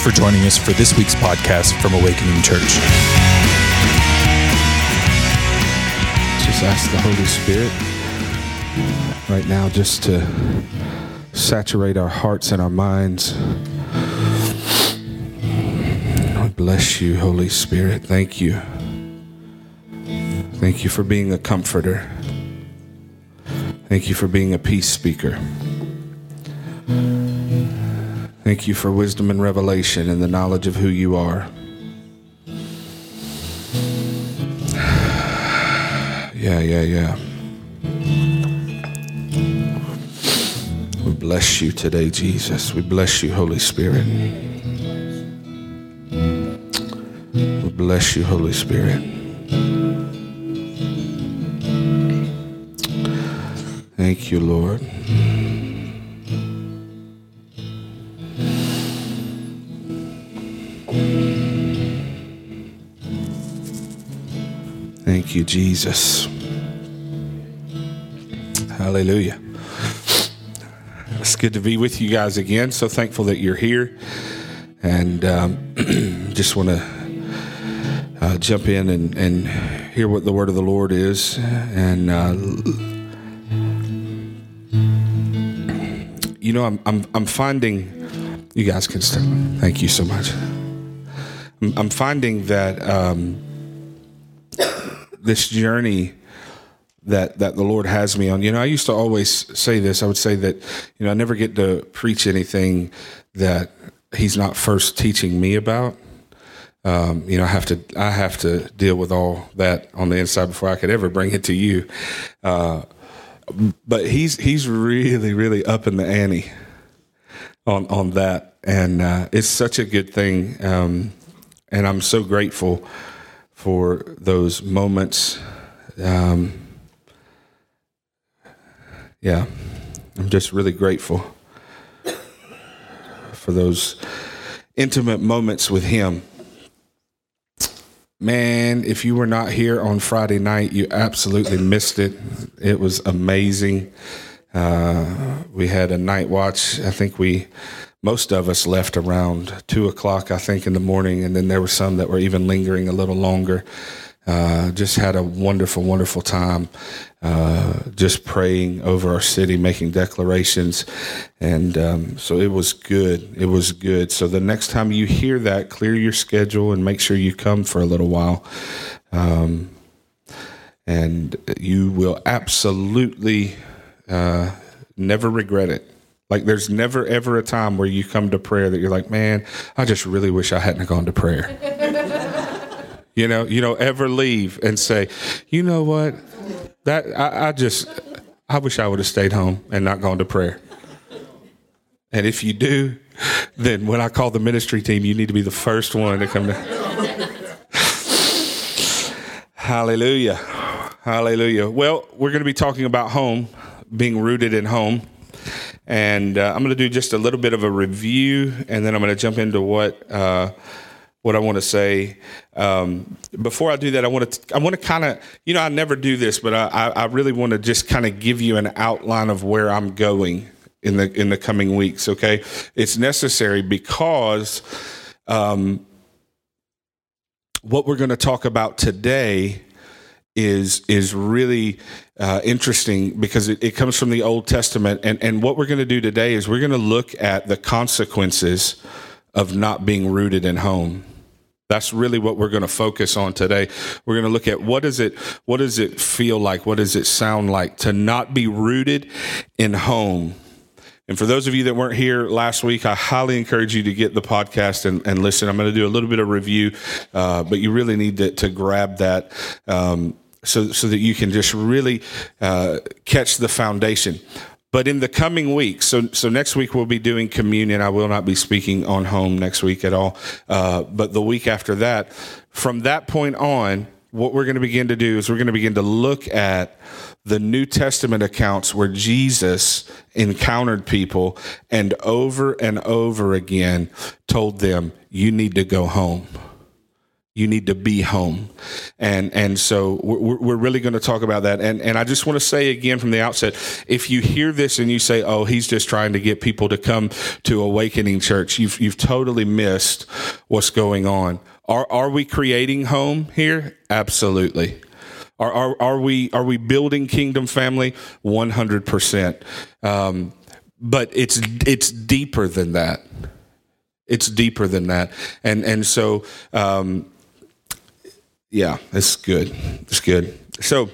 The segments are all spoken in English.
for joining us for this week's podcast from Awakening Church. Just ask the Holy Spirit right now just to saturate our hearts and our minds. I bless you, Holy Spirit. Thank you. Thank you for being a comforter. Thank you for being a peace speaker. Thank you for wisdom and revelation and the knowledge of who you are. Yeah. We bless you today, Jesus. We bless you, Holy Spirit. We bless you, Holy Spirit. Thank you, Lord. Thank you, Jesus. Hallelujah. It's good to be with you guys again. So thankful that you're here. And just want to jump in and hear what the word of the Lord is. And, you know, I'm finding, you guys can start. Thank you so much. I'm finding that this journey that the Lord has me on. You know, I used to always say this. I would say that, you know, I never get to preach anything that He's not first teaching me about. You know, I have to deal with all that on the inside before I could ever bring it to you. But he's really, really up in the ante on that, and it's such a good thing. And I'm so grateful for those moments. Yeah, I'm just really grateful for those intimate moments with Him. Man, if you were not here on Friday night, you absolutely missed it. It was amazing. We had a night watch. I think most of us left around 2:00, I think, in the morning, and then there were some that were even lingering a little longer. Just had a wonderful, wonderful time, just praying over our city, making declarations. And so it was good. It was good. So the next time you hear that, clear your schedule and make sure you come for a little while. And you will absolutely never regret it. Like, there's never, ever a time where you come to prayer that you're like, man, I just really wish I hadn't gone to prayer. You know, ever leave and say, you know what, that I wish I would have stayed home and not gone to prayer. And if you do, then when I call the ministry team, you need to be the first one to come to. Hallelujah. Hallelujah. Well, we're going to be talking about home, being rooted in home. And I'm going to do just a little bit of a review, and then I'm going to jump into what I want to say. Before I do that, I want to kind of, you know, I never do this, but I really want to just kind of give you an outline of where I'm going in the coming weeks. Okay, it's necessary because what we're going to talk about today is really interesting because it comes from the Old Testament. And what we're going to do today is we're going to look at the consequences of not being rooted in home. That's really what we're going to focus on today. We're going to look at what does it feel like? What does it sound like to not be rooted in home? And for those of you that weren't here last week, I highly encourage you to get the podcast and listen. I'm going to do a little bit of review, but you really need to grab that so that you can just really catch the foundation. But in the coming weeks, so next week we'll be doing communion. I will not be speaking on home next week at all. But the week after that, from that point on, what we're going to begin to do is we're going to begin to look at the New Testament accounts where Jesus encountered people and over again told them, you need to go home. You need to be home. And so we're really going to talk about that. And I just want to say again from the outset, if you hear this and you say, oh, he's just trying to get people to come to Awakening Church, you've totally missed what's going on. Are we creating home here? Absolutely. Are we building kingdom family? 100%. But it's deeper than that. It's deeper than that. And so, yeah, it's good. It's good. So,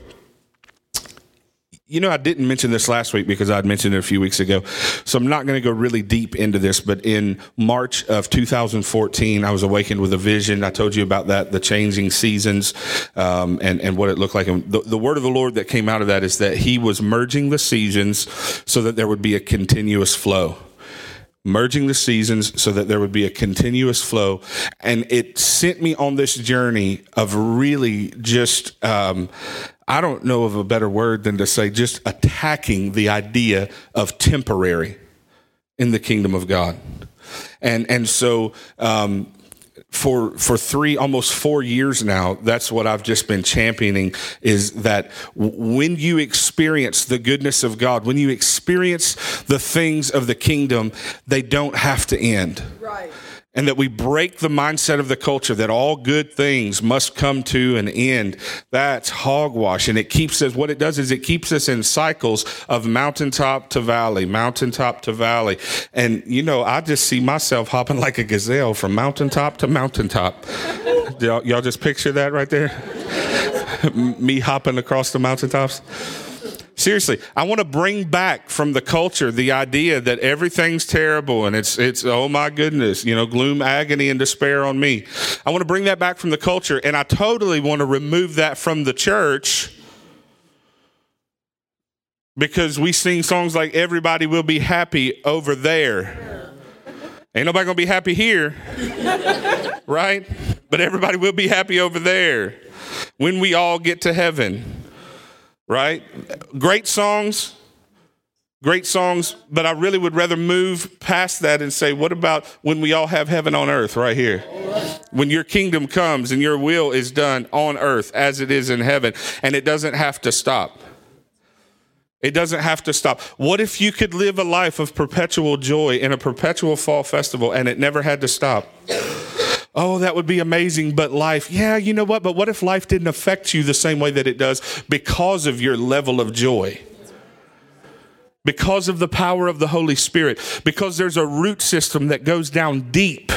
I didn't mention this last week because I'd mentioned it a few weeks ago. So I'm not going to go really deep into this, but in March of 2014, I was awakened with a vision. I told you about that, the changing seasons, and what it looked like. And the word of the Lord that came out of that is that he was merging the seasons so that there would be a continuous flow. Merging the seasons so that there would be a continuous flow. And it sent me on this journey of really just, I don't know of a better word than to say just attacking the idea of temporary in the kingdom of God. And so, for almost 4 years now, that's what I've just been championing, is that when you experience the goodness of God, when you experience the things of the kingdom, they don't have to end. Right. And that we break the mindset of the culture that all good things must come to an end. That's hogwash. And it keeps us, what it does is it keeps us in cycles of mountaintop to valley, mountaintop to valley. And, I just see myself hopping like a gazelle from mountaintop to mountaintop. Y'all just picture that right there? Me hopping across the mountaintops. Seriously, I want to bring back from the culture the idea that everything's terrible and it's oh my goodness, gloom, agony, and despair on me. I want to bring that back from the culture, and I totally want to remove that from the church, because we sing songs like "Everybody will be happy over there." Ain't nobody gonna be happy here, right? But everybody will be happy over there when we all get to heaven. Right? Great songs, but I really would rather move past that and say, what about when we all have heaven on earth right here? When your kingdom comes and your will is done on earth as it is in heaven, and it doesn't have to stop. It doesn't have to stop. What if you could live a life of perpetual joy in a perpetual fall festival and it never had to stop? Oh, that would be amazing. But life, yeah, you know what? But what if life didn't affect you the same way that it does because of your level of joy? Because of the power of the Holy Spirit. Because there's a root system that goes down deep.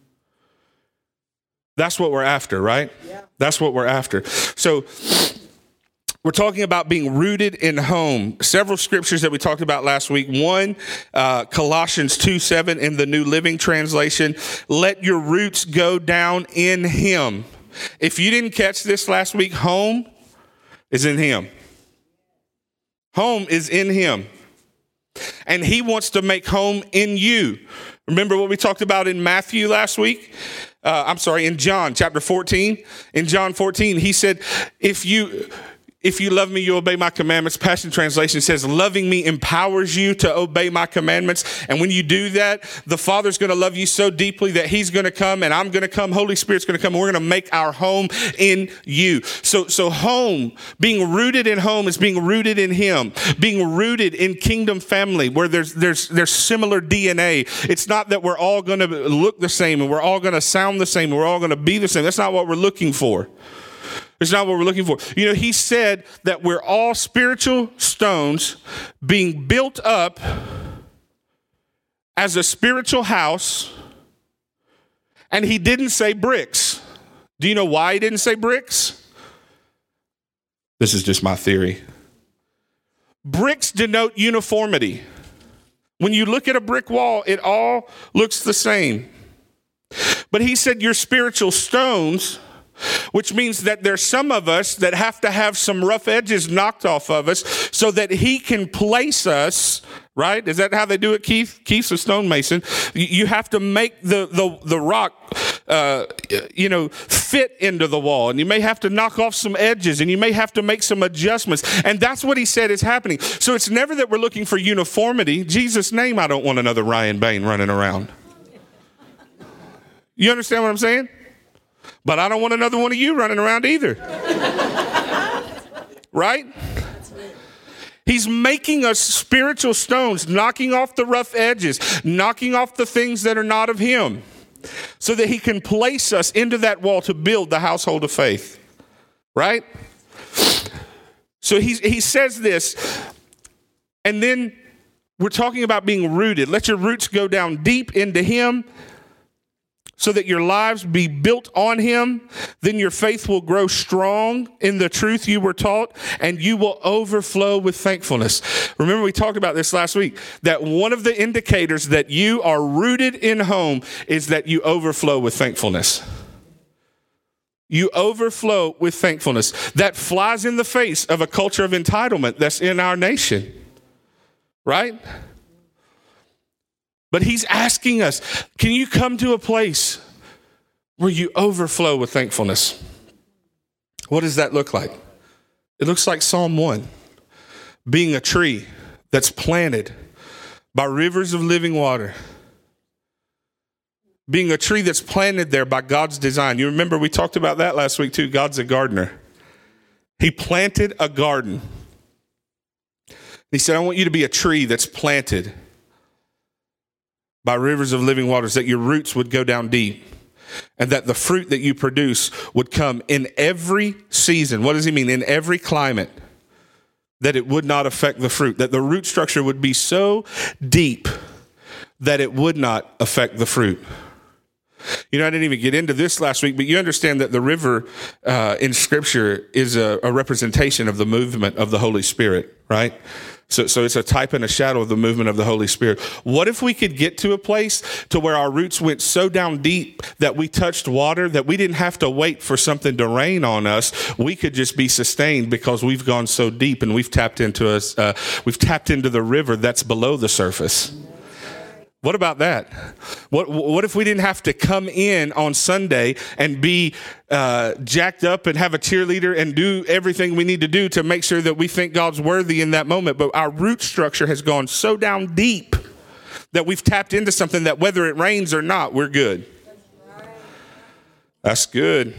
That's what we're after, right? Yeah. That's what we're after. So we're talking about being rooted in home. Several scriptures that we talked about last week. One, Colossians 2:7 in the New Living Translation. Let your roots go down in him. If you didn't catch this last week, home is in him. Home is in him. And he wants to make home in you. Remember what we talked about in Matthew last week? In John chapter 14. In John 14, he said, if you love me, you obey my commandments. Passion Translation says, loving me empowers you to obey my commandments. And when you do that, the Father's going to love you so deeply that he's going to come and I'm going to come. Holy Spirit's going to come. And we're going to make our home in you. So home, being rooted in home is being rooted in him. Being rooted in kingdom family where there's similar DNA. It's not that we're all going to look the same and we're all going to sound the same and we're all going to be the same. That's not what we're looking for. It's not what we're looking for. He said that we're all spiritual stones being built up as a spiritual house, and he didn't say bricks. Do you know why he didn't say bricks? This is just my theory. Bricks denote uniformity. When you look at a brick wall, it all looks the same. But he said you're spiritual stones, which means that there's some of us that have to have some rough edges knocked off of us so that he can place us, right? Is that how they do it, Keith? Keith's a stonemason. You have to make the rock, fit into the wall. And you may have to knock off some edges and you may have to make some adjustments. And that's what he said is happening. So it's never that we're looking for uniformity. In Jesus' name, I don't want another Ryan Bain running around. You understand what I'm saying? But I don't want another one of you running around either. Right? He's making us spiritual stones, knocking off the rough edges, knocking off the things that are not of him, so that he can place us into that wall to build the household of faith. Right? So he says this, and then we're talking about being rooted. Let your roots go down deep into him so that your lives be built on him. Then your faith will grow strong in the truth you were taught, and you will overflow with thankfulness. Remember, we talked about this last week, that one of the indicators that you are rooted in home is that you overflow with thankfulness. You overflow with thankfulness. That flies in the face of a culture of entitlement that's in our nation. Right? But he's asking us, can you come to a place where you overflow with thankfulness? What does that look like? It looks like Psalm 1, being a tree that's planted by rivers of living water. Being a tree that's planted there by God's design. You remember we talked about that last week too. God's a gardener. He planted a garden. He said, I want you to be a tree that's planted by rivers of living waters, that your roots would go down deep, and that the fruit that you produce would come in every season. What does he mean? In every climate, that it would not affect the fruit, that the root structure would be so deep that it would not affect the fruit. You know, I didn't even get into this last week, but you understand that the river in Scripture is a representation of the movement of the Holy Spirit, right? So it's a type and a shadow of the movement of the Holy Spirit. What if we could get to a place to where our roots went so down deep that we touched water, that we didn't have to wait for something to rain on us? We could just be sustained because we've gone so deep and we've tapped into the river that's below the surface. What about that? What if we didn't have to come in on Sunday and be jacked up and have a cheerleader and do everything we need to do to make sure that we think God's worthy in that moment? But our root structure has gone so down deep that we've tapped into something that whether it rains or not, we're good. That's good.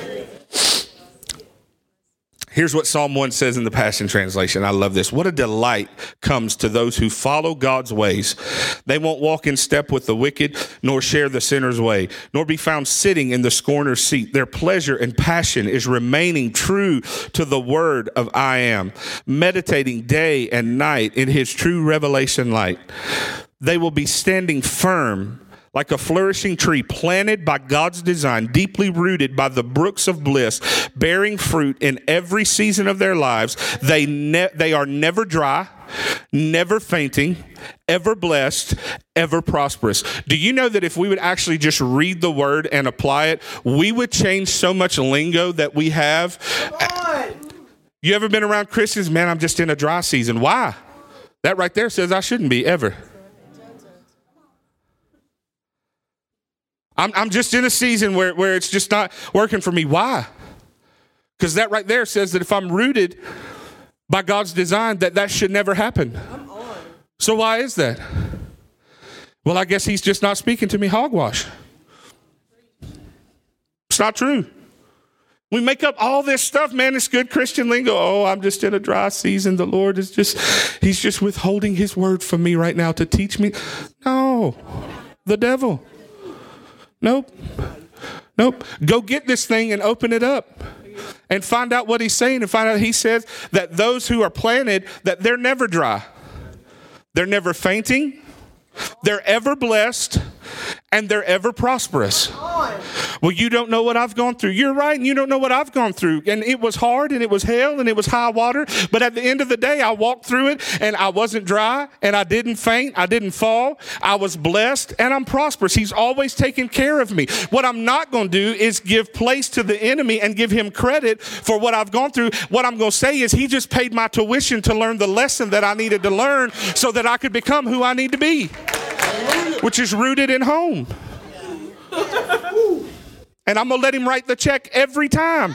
Here's what Psalm 1 says in the Passion Translation. I love this. What a delight comes to those who follow God's ways. They won't walk in step with the wicked, nor share the sinner's way, nor be found sitting in the scorner's seat. Their pleasure and passion is remaining true to the word of I am, meditating day and night in his true revelation light. They will be standing firm like a flourishing tree planted by God's design, deeply rooted by the brooks of bliss, bearing fruit in every season of their lives. They are never dry, never fainting, ever blessed, ever prosperous. Do you know that if we would actually just read the word and apply it, we would change so much lingo that we have? You ever been around Christians? Man, I'm just in a dry season. Why? That right there says I shouldn't be ever. I'm just in a season where it's just not working for me. Why? Because that right there says that if I'm rooted by God's design, that should never happen. So why is that? Well, I guess he's just not speaking to me hogwash. It's not true. We make up all this stuff, man. It's good Christian lingo. Oh, I'm just in a dry season. The Lord is he's just withholding his word from me right now to teach me. No, the devil. Nope. Go get this thing and open it up and find out what he's saying, and find out he says that those who are planted, that they're never dry. They're never fainting. They're ever blessed, and they're ever prosperous. Well, you don't know what I've gone through. You're right, and you don't know what I've gone through. And it was hard, and it was hell, and it was high water. But at the end of the day, I walked through it, and I wasn't dry, and I didn't faint. I didn't fall. I was blessed, and I'm prosperous. He's always taken care of me. What I'm not going to do is give place to the enemy and give him credit for what I've gone through. What I'm going to say is he just paid my tuition to learn the lesson that I needed to learn so that I could become who I need to be, which is rooted in home. And I'm going to let him write the check every time.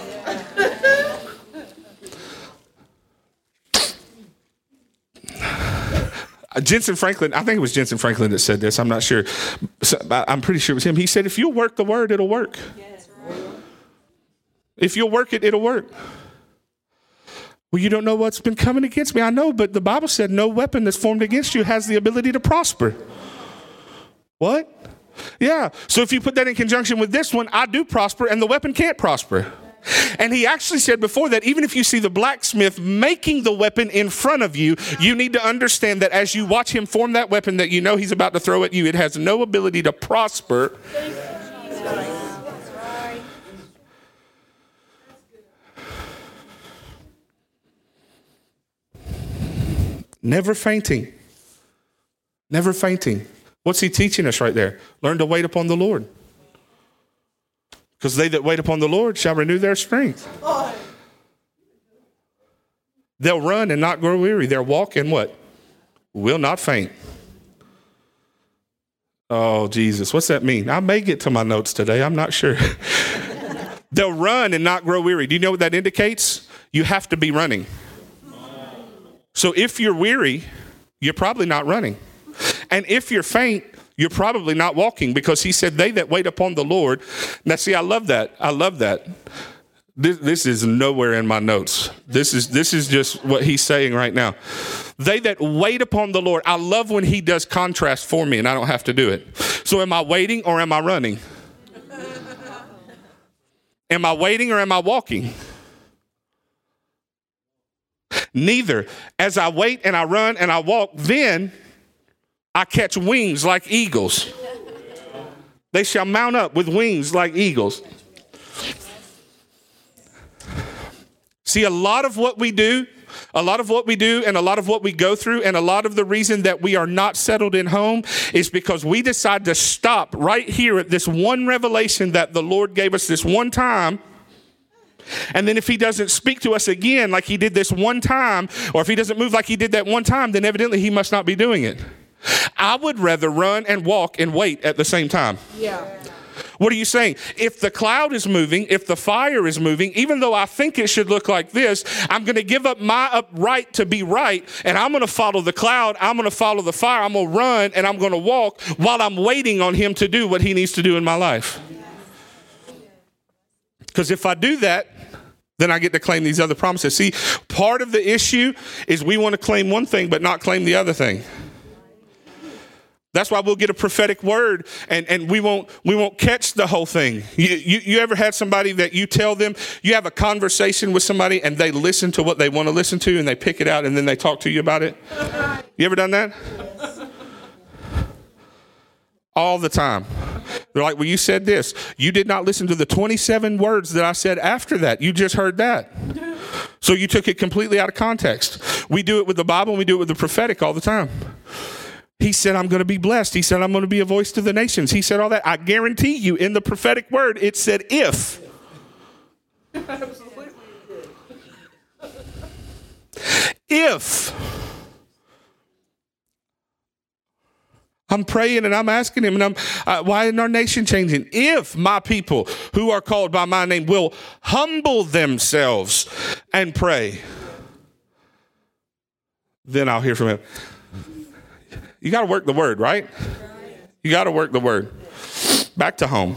Jensen Franklin, I think it was Jensen Franklin that said this. I'm not sure. I'm pretty sure it was him. He said, if you'll work the word, it'll work. If you'll work it, it'll work. Well, you don't know what's been coming against me. I know, but the Bible said no weapon that's formed against you has the ability to prosper. What? Yeah. So if you put that in conjunction with this one, I do prosper and the weapon can't prosper. And he actually said before that, even if you see the blacksmith making the weapon in front of you, you need to understand that as you watch him form that weapon that you know he's about to throw at you, it has no ability to prosper. Never fainting. Never fainting. What's he teaching us right there? Learn to wait upon the Lord. Because they that wait upon the Lord shall renew their strength. They'll run and not grow weary. They'll walk and what? Will not faint. Oh, Jesus. What's that mean? I may get to my notes today. I'm not sure. They'll run and not grow weary. Do you know what that indicates? You have to be running. So if you're weary, you're probably not running. And if you're faint, you're probably not walking, because he said, they that wait upon the Lord. Now, see, I love that. I love that. This is nowhere in my notes. This is just what he's saying right now. They that wait upon the Lord. I love when he does contrast for me and I don't have to do it. So am I waiting or am I running? Am I waiting or am I walking? Neither. As I wait and I run and I walk, then I catch wings like eagles. They shall mount up with wings like eagles. See, a lot of what we do and a lot of what we go through and a lot of the reason that we are not settled in home is because we decide to stop right here at this one revelation that the Lord gave us this one time. And then if he doesn't speak to us again like he did this one time, or if he doesn't move like he did that one time, then evidently he must not be doing it. I would rather run and walk and wait at the same time. Yeah. What are you saying? If the cloud is moving, if the fire is moving, even though I think it should look like this, I'm going to give up my right to be right, and I'm going to follow the cloud, I'm going to follow the fire, I'm going to run, and I'm going to walk while I'm waiting on him to do what he needs to do in my life. Because if I do that, then I get to claim these other promises. See, part of the issue is we want to claim one thing but not claim the other thing. That's why we'll get a prophetic word and we won't catch the whole thing. You ever had somebody that you tell them, you have a conversation with somebody and they listen to what they want to listen to and they pick it out and then they talk to you about it? You ever done that? All the time. They're like, well, you said this. You did not listen to the 27 words that I said after that. You just heard that. So you took it completely out of context. We do it with the Bible and we do it with the prophetic all the time. He said, I'm going to be blessed. He said, I'm going to be a voice to the nations. He said all that. I guarantee you in the prophetic word, it said if. If. I'm praying and I'm asking him, and why isn't our nation changing? If my people who are called by my name will humble themselves and pray, then I'll hear from him. You got to work the word, right? You got to work the word. Back to home.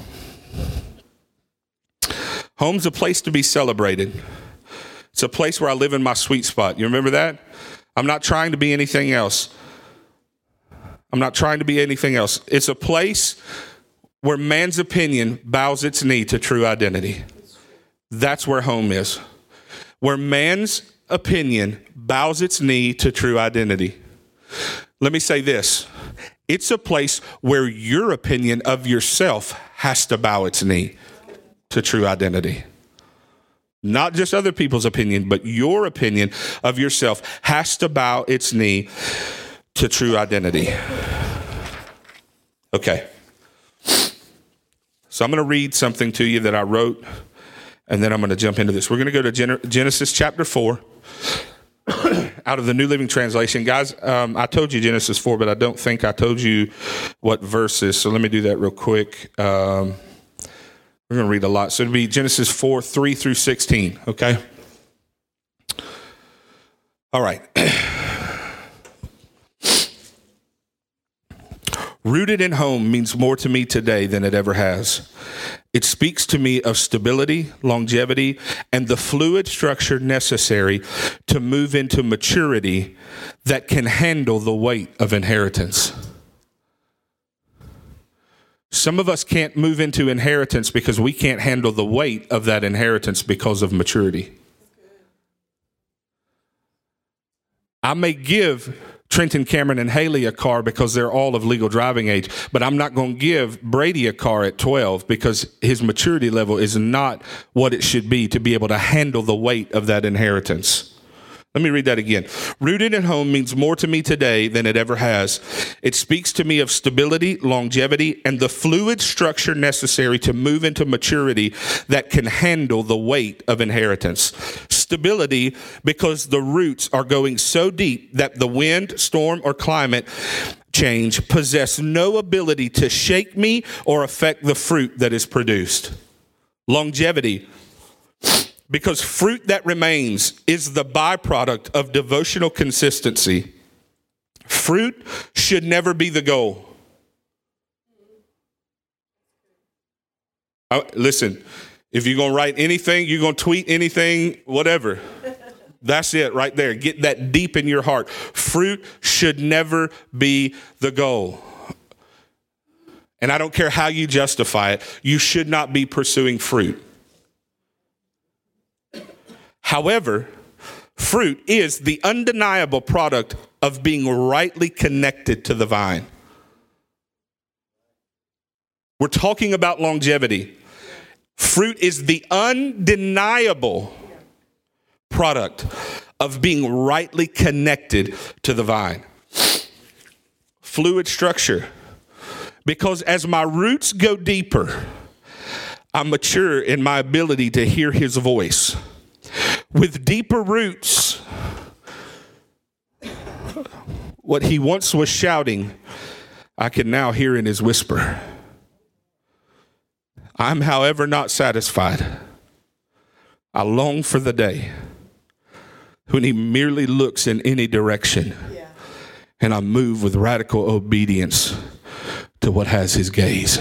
Home's a place to be celebrated. It's a place where I live in my sweet spot. You remember that? I'm not trying to be anything else. It's a place where man's opinion bows its knee to true identity. That's where home is. Where man's opinion bows its knee to true identity. Let me say this. It's a place where your opinion of yourself has to bow its knee to true identity. Not just other people's opinion, but your opinion of yourself has to bow its knee to true identity. Okay. So I'm going to read something to you that I wrote, and then I'm going to jump into this. We're going to go to Genesis chapter 4 out of the New Living Translation. Guys, I told you Genesis 4, but I don't think I told you what verses. So let me do that real quick. We're going to read a lot. So it'll be Genesis 4, 3 through 16. Okay. All right. Rooted in home means more to me today than it ever has. It speaks to me of stability, longevity, and the fluid structure necessary to move into maturity that can handle the weight of inheritance. Some of us can't move into inheritance because we can't handle the weight of that inheritance because of maturity. I may give Trenton, Cameron, and Haley a car because they're all of legal driving age, but I'm not going to give Brady a car at 12 because his maturity level is not what it should be to be able to handle the weight of that inheritance. Let me read that again. Rooted at home means more to me today than it ever has. It speaks to me of stability, longevity, and the fluid structure necessary to move into maturity that can handle the weight of inheritance. Stability, because the roots are going so deep that the wind, storm, or climate change possess no ability to shake me or affect the fruit that is produced. Longevity, because fruit that remains is the byproduct of devotional consistency. Fruit should never be the goal. Listen, if you're going to write anything, you're going to tweet anything, whatever. That's it right there. Get that deep in your heart. Fruit should never be the goal. And I don't care how you justify it. You should not be pursuing fruit. However, fruit is the undeniable product of being rightly connected to the vine. We're talking about longevity. Fruit is the undeniable product of being rightly connected to the vine. Fluid structure. Because as my roots go deeper, I mature in my ability to hear his voice. With deeper roots, what he once was shouting, I can now hear in his whisper. I'm, however, not satisfied. I long for the day when he merely looks in any direction, and I move with radical obedience to what has his gaze.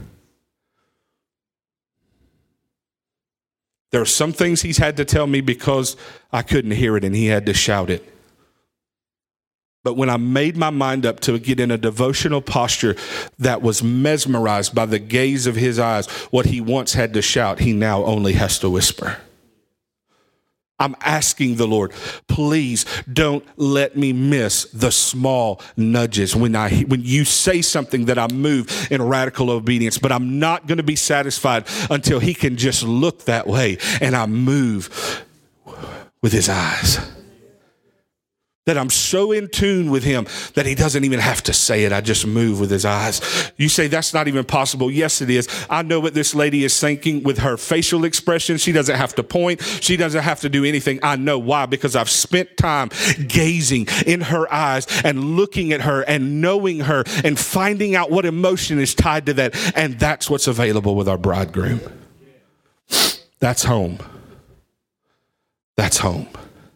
There are some things he's had to tell me because I couldn't hear it and he had to shout it. But when I made my mind up to get in a devotional posture that was mesmerized by the gaze of his eyes, what he once had to shout, he now only has to whisper. I'm asking the Lord, please don't let me miss the small nudges when you say something that I move in radical obedience, but I'm not going to be satisfied until he can just look that way and I move with his eyes. That I'm so in tune with him that he doesn't even have to say it. I just move with his eyes. You say that's not even possible. Yes, it is. I know what this lady is thinking with her facial expression. She doesn't have to point. She doesn't have to do anything. I know why, because I've spent time gazing in her eyes and looking at her and knowing her and finding out what emotion is tied to that. And that's what's available with our bridegroom. That's home. That's home.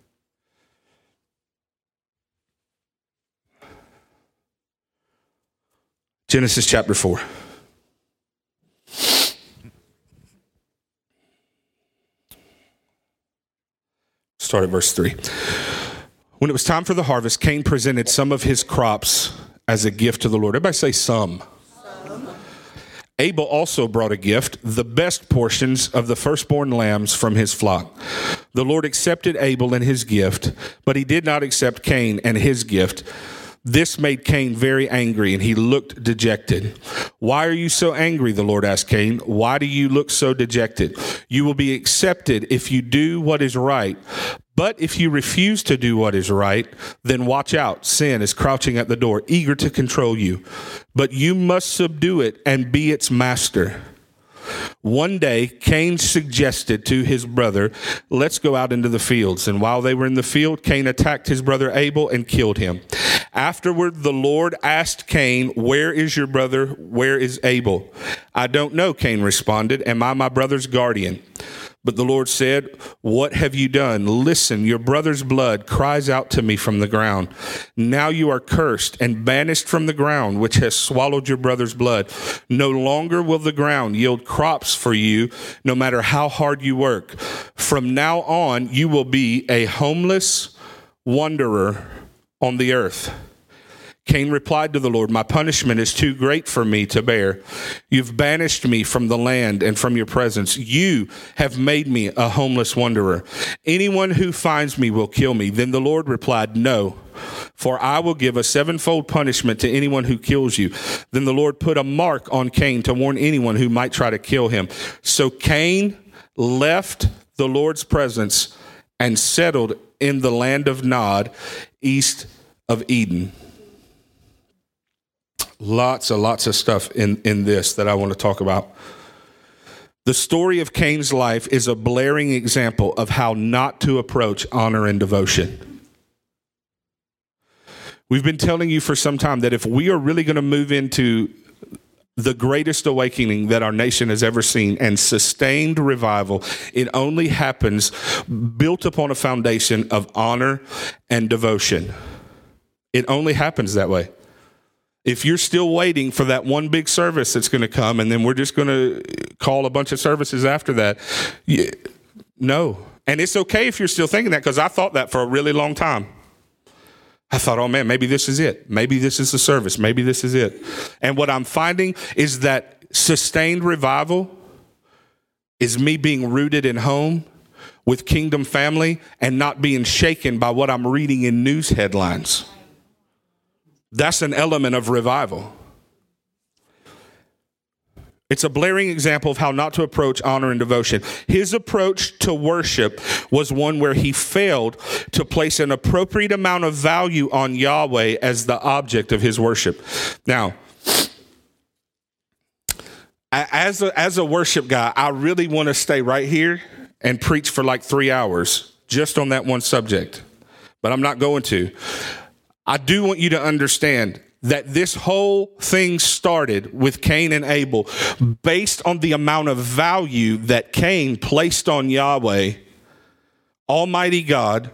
Genesis chapter 4. Start at verse 3. When it was time for the harvest, Cain presented some of his crops as a gift to the Lord. Everybody say some. Abel also brought a gift, the best portions of the firstborn lambs from his flock. The Lord accepted Abel and his gift, but he did not accept Cain and his gift. This made Cain very angry, and he looked dejected. Why are you so angry? The Lord asked Cain. Why do you look so dejected? You will be accepted if you do what is right. But if you refuse to do what is right, then watch out. Sin is crouching at the door, eager to control you. But you must subdue it and be its master. One day, Cain suggested to his brother, let's go out into the fields. And while they were in the field, Cain attacked his brother Abel and killed him. Afterward, the Lord asked Cain, where is your brother? Where is Abel? I don't know, Cain responded. Am I my brother's guardian? But the Lord said, what have you done? Listen, your brother's blood cries out to me from the ground. Now you are cursed and banished from the ground, which has swallowed your brother's blood. No longer will the ground yield crops for you, no matter how hard you work. From now on, you will be a homeless wanderer on the earth. Cain replied to the Lord, my punishment is too great for me to bear. You've banished me from the land and from your presence. You have made me a homeless wanderer. Anyone who finds me will kill me. Then the Lord replied, no, for I will give a sevenfold punishment to anyone who kills you. Then the Lord put a mark on Cain to warn anyone who might try to kill him. So Cain left the Lord's presence and settled in the land of Nod, east of Eden. Lots of stuff in this that I want to talk about. The story of Cain's life is a blaring example of how not to approach honor and devotion. We've been telling you for some time that if we are really going to move into the greatest awakening that our nation has ever seen and sustained revival, it only happens built upon a foundation of honor and devotion. It only happens that way. If you're still waiting for that one big service that's going to come and then we're just going to call a bunch of services after that, no. And it's okay if you're still thinking that, because I thought that for a really long time. I thought, oh man, maybe this is it. Maybe this is the service. Maybe this is it. And what I'm finding is that sustained revival is me being rooted in home with kingdom family and not being shaken by what I'm reading in news headlines. That's an element of revival. It's a blaring example of how not to approach honor and devotion. His approach to worship was one where he failed to place an appropriate amount of value on Yahweh as the object of his worship. Now, as a worship guy, I really want to stay right here and preach for like 3 hours just on that one subject, but I'm not going to. I do want you to understand that this whole thing started with Cain and Abel based on the amount of value that Cain placed on Yahweh, Almighty God,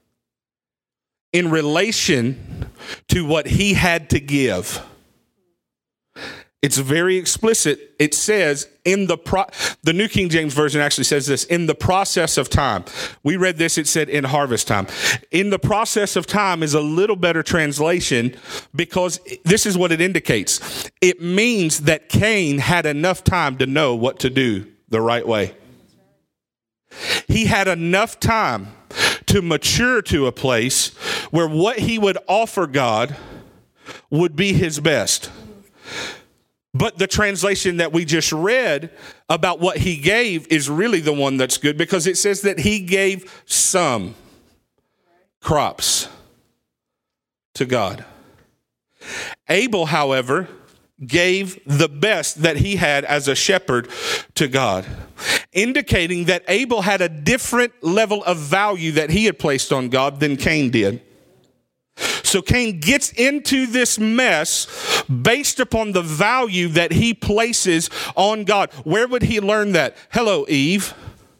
in relation to what he had to give. It's very explicit. It says the New King James Version actually says this, in the process of time. We read this, it said in harvest time. In the process of time is a little better translation because this is what it indicates. It means that Cain had enough time to know what to do the right way. He had enough time to mature to a place where what he would offer God would be his best. But the translation that we just read about what he gave is really the one that's good, because it says that he gave some crops to God. Abel, however, gave the best that he had as a shepherd to God, indicating that Abel had a different level of value that he had placed on God than Cain did. So Cain gets into this mess based upon the value that he places on God. Where would he learn that? Hello, Eve.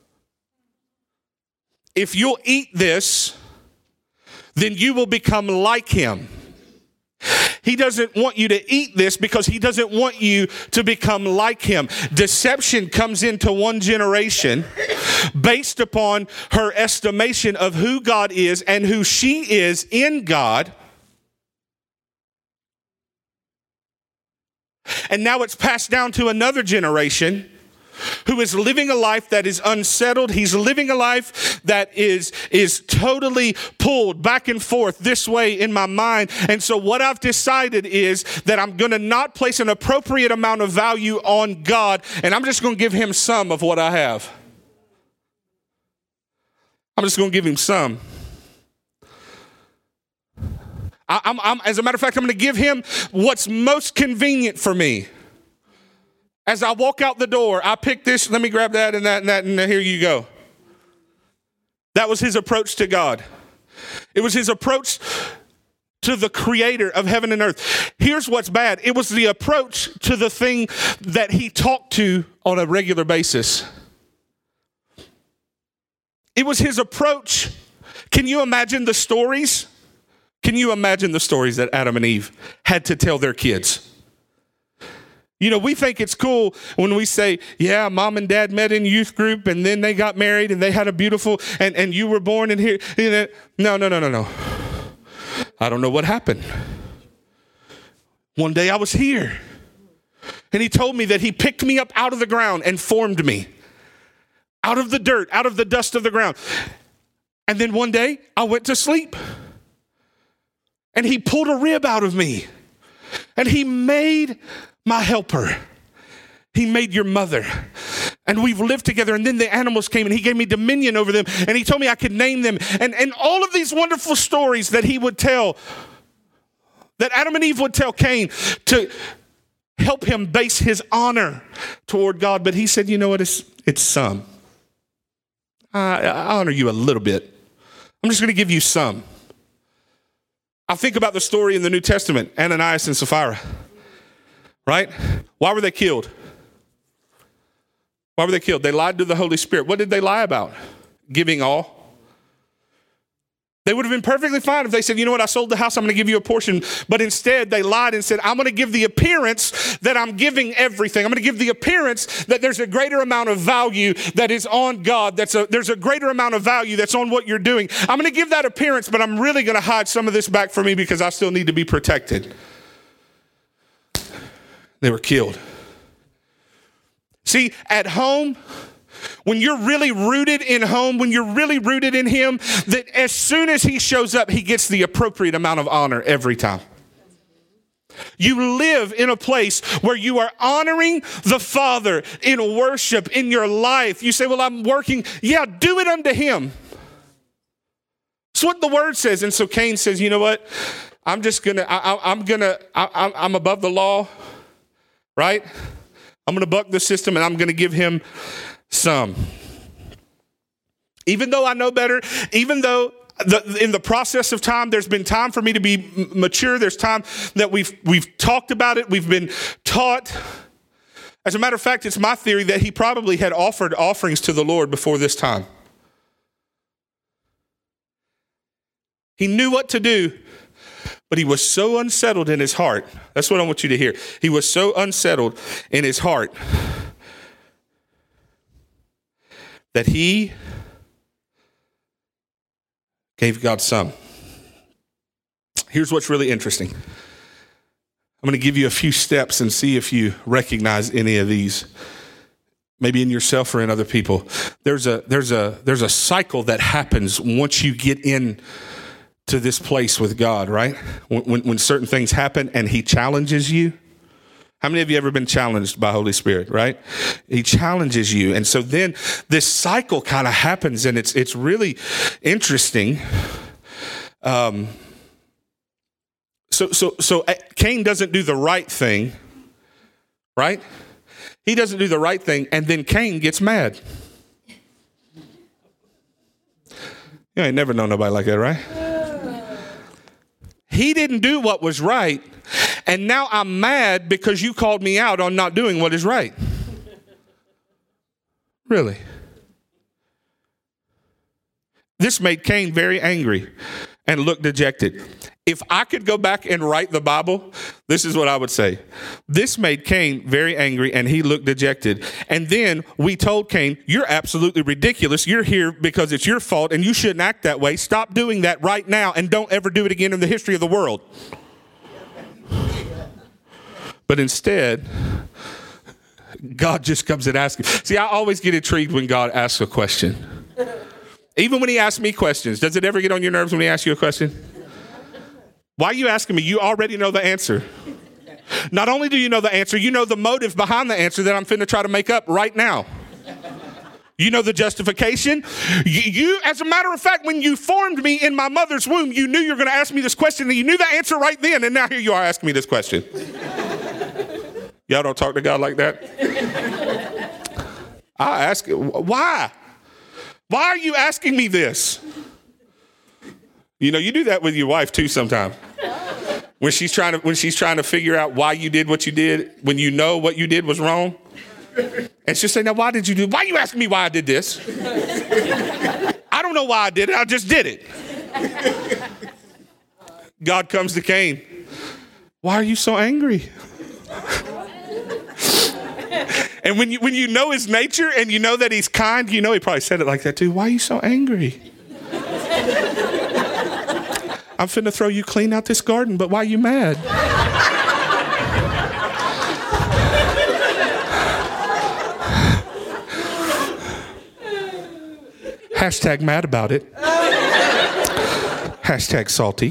If you'll eat this, then you will become like him. He doesn't want you to eat this because he doesn't want you to become like him. Deception comes into one generation based upon her estimation of who God is and who she is in God. And now it's passed down to another generation who is living a life that is unsettled. He's living a life that is totally pulled back and forth this way in my mind. And so what I've decided is that I'm going to not place an appropriate amount of value on God, and I'm just going to give him some of what I have. I'm just going to give him some. As a matter of fact, I'm going to give him what's most convenient for me. As I walk out the door, I pick this, let me grab that and that and that, and here you go. That was his approach to God. It was his approach to the creator of heaven and earth. Here's what's bad. It was the approach to the thing that he talked to on a regular basis. It was his approach. Can you imagine the stories? Can you imagine the stories that Adam and Eve had to tell their kids? You know, we think it's cool when we say, yeah, mom and dad met in youth group and then they got married and they had a beautiful, and you were born in here. No. I don't know what happened. One day I was here and he told me that he picked me up out of the ground and formed me out of the dirt, out of the dust of the ground. And then one day I went to sleep and he pulled a rib out of me and he made my helper. He made your mother. And we've lived together. And then the animals came and he gave me dominion over them. And he told me I could name them. And all of these wonderful stories that he would tell, that Adam and Eve would tell Cain to help him base his honor toward God. But he said, you know what? It's some. I honor you a little bit. I'm just going to give you some. I think about the story in the New Testament, Ananias and Sapphira. Right? Why were they killed? Why were they killed? They lied to the Holy Spirit. What did they lie about? Giving all. They would have been perfectly fine if they said, you know what, I sold the house, I'm going to give you a portion. But instead, they lied and said, I'm going to give the appearance that I'm giving everything. I'm going to give the appearance that there's a greater amount of value that is on God. There's a greater amount of value that's on what you're doing. I'm going to give that appearance, but I'm really going to hide some of this back for me because I still need to be protected. They were killed. See, at home, when you're really rooted in home, when you're really rooted in him, that as soon as he shows up, he gets the appropriate amount of honor every time. You live in a place where you are honoring the Father in worship in your life. You say, well, I'm working. Yeah, do it unto him. That's what the word says. And so Cain says, you know what? I'm above the law. Right? I'm going to buck the system and I'm going to give him some. Even though I know better, even though in the process of time, there's been time for me to be mature. There's time that we've talked about it. We've been taught. As a matter of fact, it's my theory that he probably had offered offerings to the Lord before this time. He knew what to do. But he was so unsettled in his heart. That's what I want you to hear. He was so unsettled in his heart that he gave God some. Here's what's really interesting. I'm going to give you a few steps and see if you recognize any of these. Maybe in yourself or in other people. There's a cycle that happens once you get in to this place with God, right? When certain things happen and he challenges you. How many of you ever been challenged by Holy Spirit, right? He challenges you. And so then this cycle kind of happens and it's really interesting. So Cain doesn't do the right thing, right? He doesn't do the right thing and then Cain gets mad. You ain't never known nobody like that, right? He didn't do what was right, and now I'm mad because you called me out on not doing what is right. Really? This made Cain very angry and look dejected. If I could go back and write the Bible, this is what I would say. This made Cain very angry and he looked dejected. And then we told Cain, you're absolutely ridiculous. You're here because it's your fault and you shouldn't act that way. Stop doing that right now and don't ever do it again in the history of the world. But instead, God just comes and asks. See, I always get intrigued when God asks a question. Even when he asks me questions, does it ever get on your nerves when he asks you a question? Why are you asking me? You already know the answer. Not only do you know the answer, you know the motive behind the answer that I'm finna try to make up right now. You know the justification. You, as a matter of fact, when you formed me in my mother's womb, you knew you were going to ask me this question, and you knew the answer right then, and now here you are asking me this question. Y'all don't talk to God like that? I ask, why? Why are you asking me this? You know, you do that with your wife too sometimes. When she's trying to figure out why you did what you did, when you know what you did was wrong. And she'll say, now, why are you asking me why I did this? I don't know why I did it. I just did it. God comes to Cain. Why are you so angry? And when you know his nature and you know that he's kind, you know he probably said it like that too. Why are you so angry? I'm finna throw you clean out this garden, but why are you mad? Hashtag mad about it. Hashtag salty.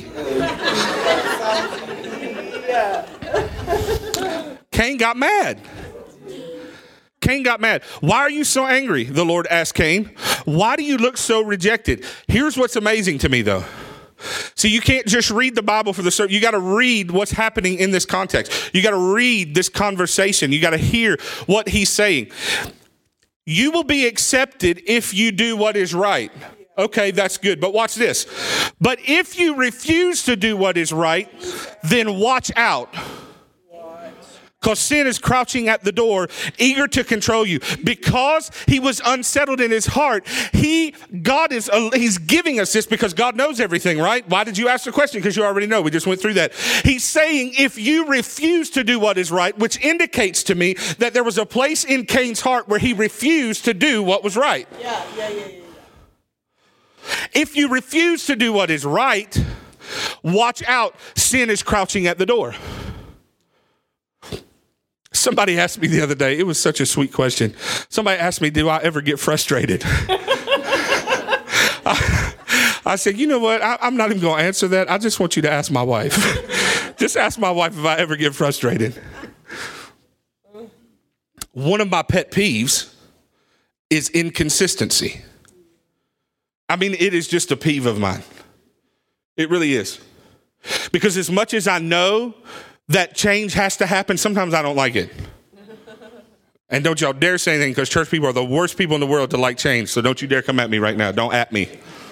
Cain got mad. Cain got mad. Why are you so angry? The Lord asked Cain. Why do you look so rejected? Here's what's amazing to me, though. See, you can't just read the Bible for the service. You got to read what's happening in this context. You got to read this conversation. You got to hear what he's saying. You will be accepted if you do what is right. Okay, that's good. But watch this. But if you refuse to do what is right, then watch out. Because sin is crouching at the door, eager to control you. Because he was unsettled in his heart, he's giving us this because God knows everything, right? Why did you ask the question? Because you already know. We just went through that. He's saying if you refuse to do what is right, which indicates to me that there was a place in Cain's heart where he refused to do what was right. Yeah. If you refuse to do what is right, watch out. Sin is crouching at the door. Somebody asked me the other day, it was such a sweet question. Somebody asked me, do I ever get frustrated? I said, you know what? I'm not even going to answer that. I just want you to ask my wife. Just ask my wife if I ever get frustrated. One of my pet peeves is inconsistency. I mean, it is just a peeve of mine. It really is. Because as much as I know that change has to happen, sometimes I don't like it. And don't y'all dare say anything, because church people are the worst people in the world to like change. So don't you dare come at me right now. Don't at me.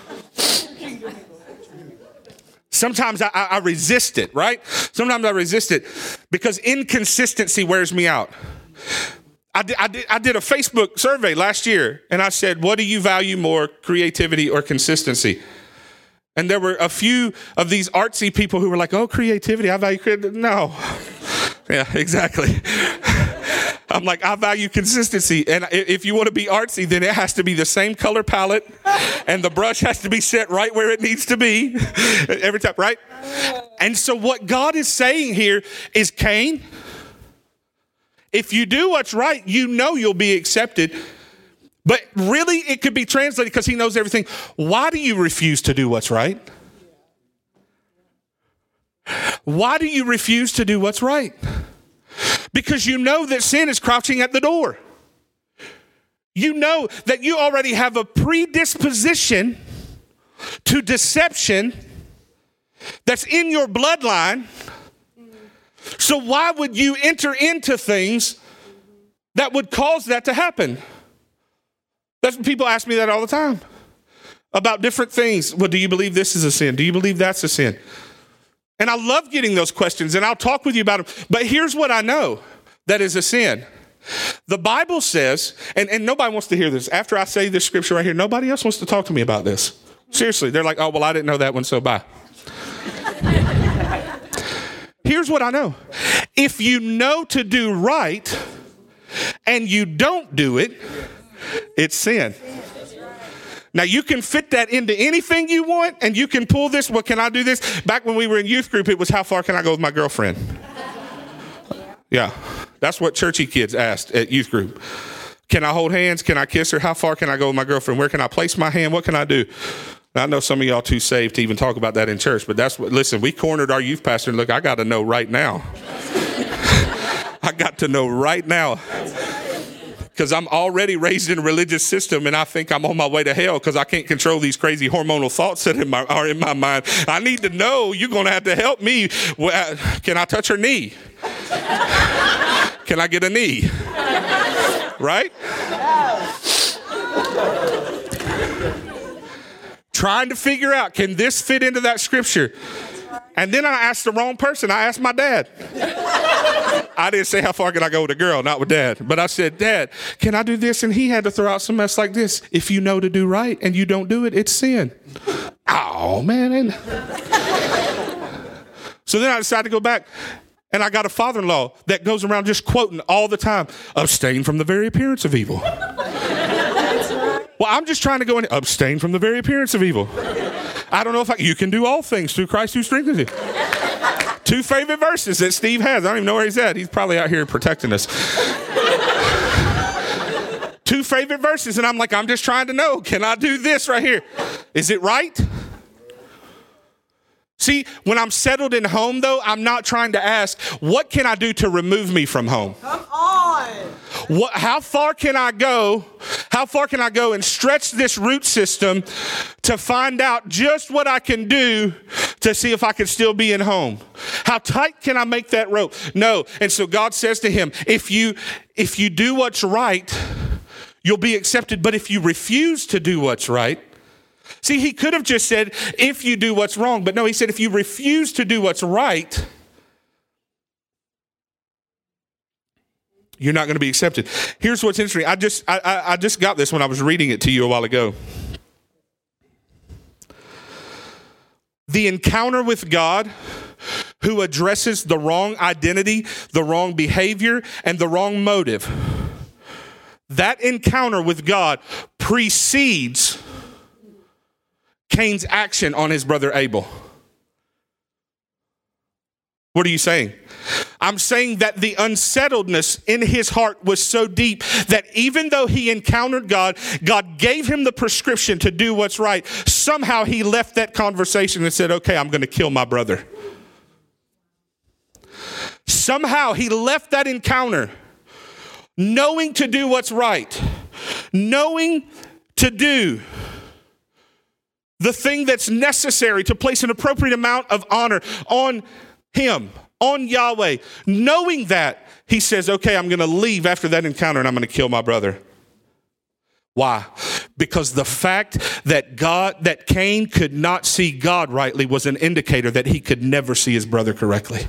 Sometimes I resist it, right? Sometimes I resist it because inconsistency wears me out. I did a Facebook survey last year, and I said, what do you value more, creativity or consistency? And there were a few of these artsy people who were like, oh, creativity, I value creativity. No. Yeah, exactly. I'm like, I value consistency. And if you want to be artsy, then it has to be the same color palette, and the brush has to be set right where it needs to be every time, right? And so what God is saying here is, Cain, if you do what's right, you know you'll be accepted. But really, it could be translated because he knows everything. Why do you refuse to do what's right? Why do you refuse to do what's right? Because you know that sin is crouching at the door. You know that you already have a predisposition to deception that's in your bloodline. So why would you enter into things that would cause that to happen? That's what people ask me that all the time about different things. Well, do you believe this is a sin? Do you believe that's a sin? And I love getting those questions, and I'll talk with you about them. But here's what I know that is a sin. The Bible says, and nobody wants to hear this. After I say this scripture right here, nobody else wants to talk to me about this. Seriously, they're like, oh, well, I didn't know that one, so bye. Here's what I know. If you know to do right and you don't do it, it's sin. Now, you can fit that into anything you want, and you can pull this. Well, can I do this? Back when we were in youth group, it was, how far can I go with my girlfriend? Yeah, that's what churchy kids asked at youth group. Can I hold hands? Can I kiss her? How far can I go with my girlfriend? Where can I place my hand? What can I do? Now, I know some of y'all too saved to even talk about that in church, but that's what, listen, we cornered our youth pastor, and look, I got to know right now. I got to know right now. Because I'm already raised in a religious system, and I think I'm on my way to hell because I can't control these crazy hormonal thoughts that are in my mind. I need to know. You're going to have to help me. Can I touch her knee? Can I get a knee? Right? Trying to figure out, can this fit into that scripture? And then I asked the wrong person. I asked my dad. I I didn't say how far can I go with a girl, not with Dad. But I said, Dad, can I do this? And he had to throw out some mess like this. If you know to do right and you don't do it, it's sin. Oh, man. So then I decided to go back. And I got a father-in-law that goes around just quoting all the time, abstain from the very appearance of evil. Well, I'm just trying to go in, abstain from the very appearance of evil. I don't know if you can do all things through Christ who strengthens you. 2 favorite verses that Steve has. I don't even know where he's at. He's probably out here protecting us. 2 favorite verses. And I'm like, I'm just trying to know, can I do this right here? Is it right? See, when I'm settled in home, though, I'm not trying to ask, what can I do to remove me from home? Come on. How far can I go? How far can I go and stretch this root system to find out just what I can do to see if I can still be in home? How tight can I make that rope? No. And so God says to him, if you do what's right, you'll be accepted. But if you refuse to do what's right, see, he could have just said, if you do what's wrong. But no, he said, if you refuse to do what's right, you're not going to be accepted. Here's what's interesting. I just got this when I was reading it to you a while ago. The encounter with God, who addresses the wrong identity, the wrong behavior, and the wrong motive. That encounter with God precedes Cain's action on his brother Abel. What are you saying? I'm saying that the unsettledness in his heart was so deep that even though he encountered God, God gave him the prescription to do what's right. Somehow he left that conversation and said, okay, I'm going to kill my brother. Somehow he left that encounter knowing to do what's right, knowing to do the thing that's necessary to place an appropriate amount of honor on him, on Yahweh. Knowing that, he says, okay, I'm going to leave after that encounter and I'm going to kill my brother. Why? Because the fact that Cain could not see God rightly was an indicator that he could never see his brother correctly.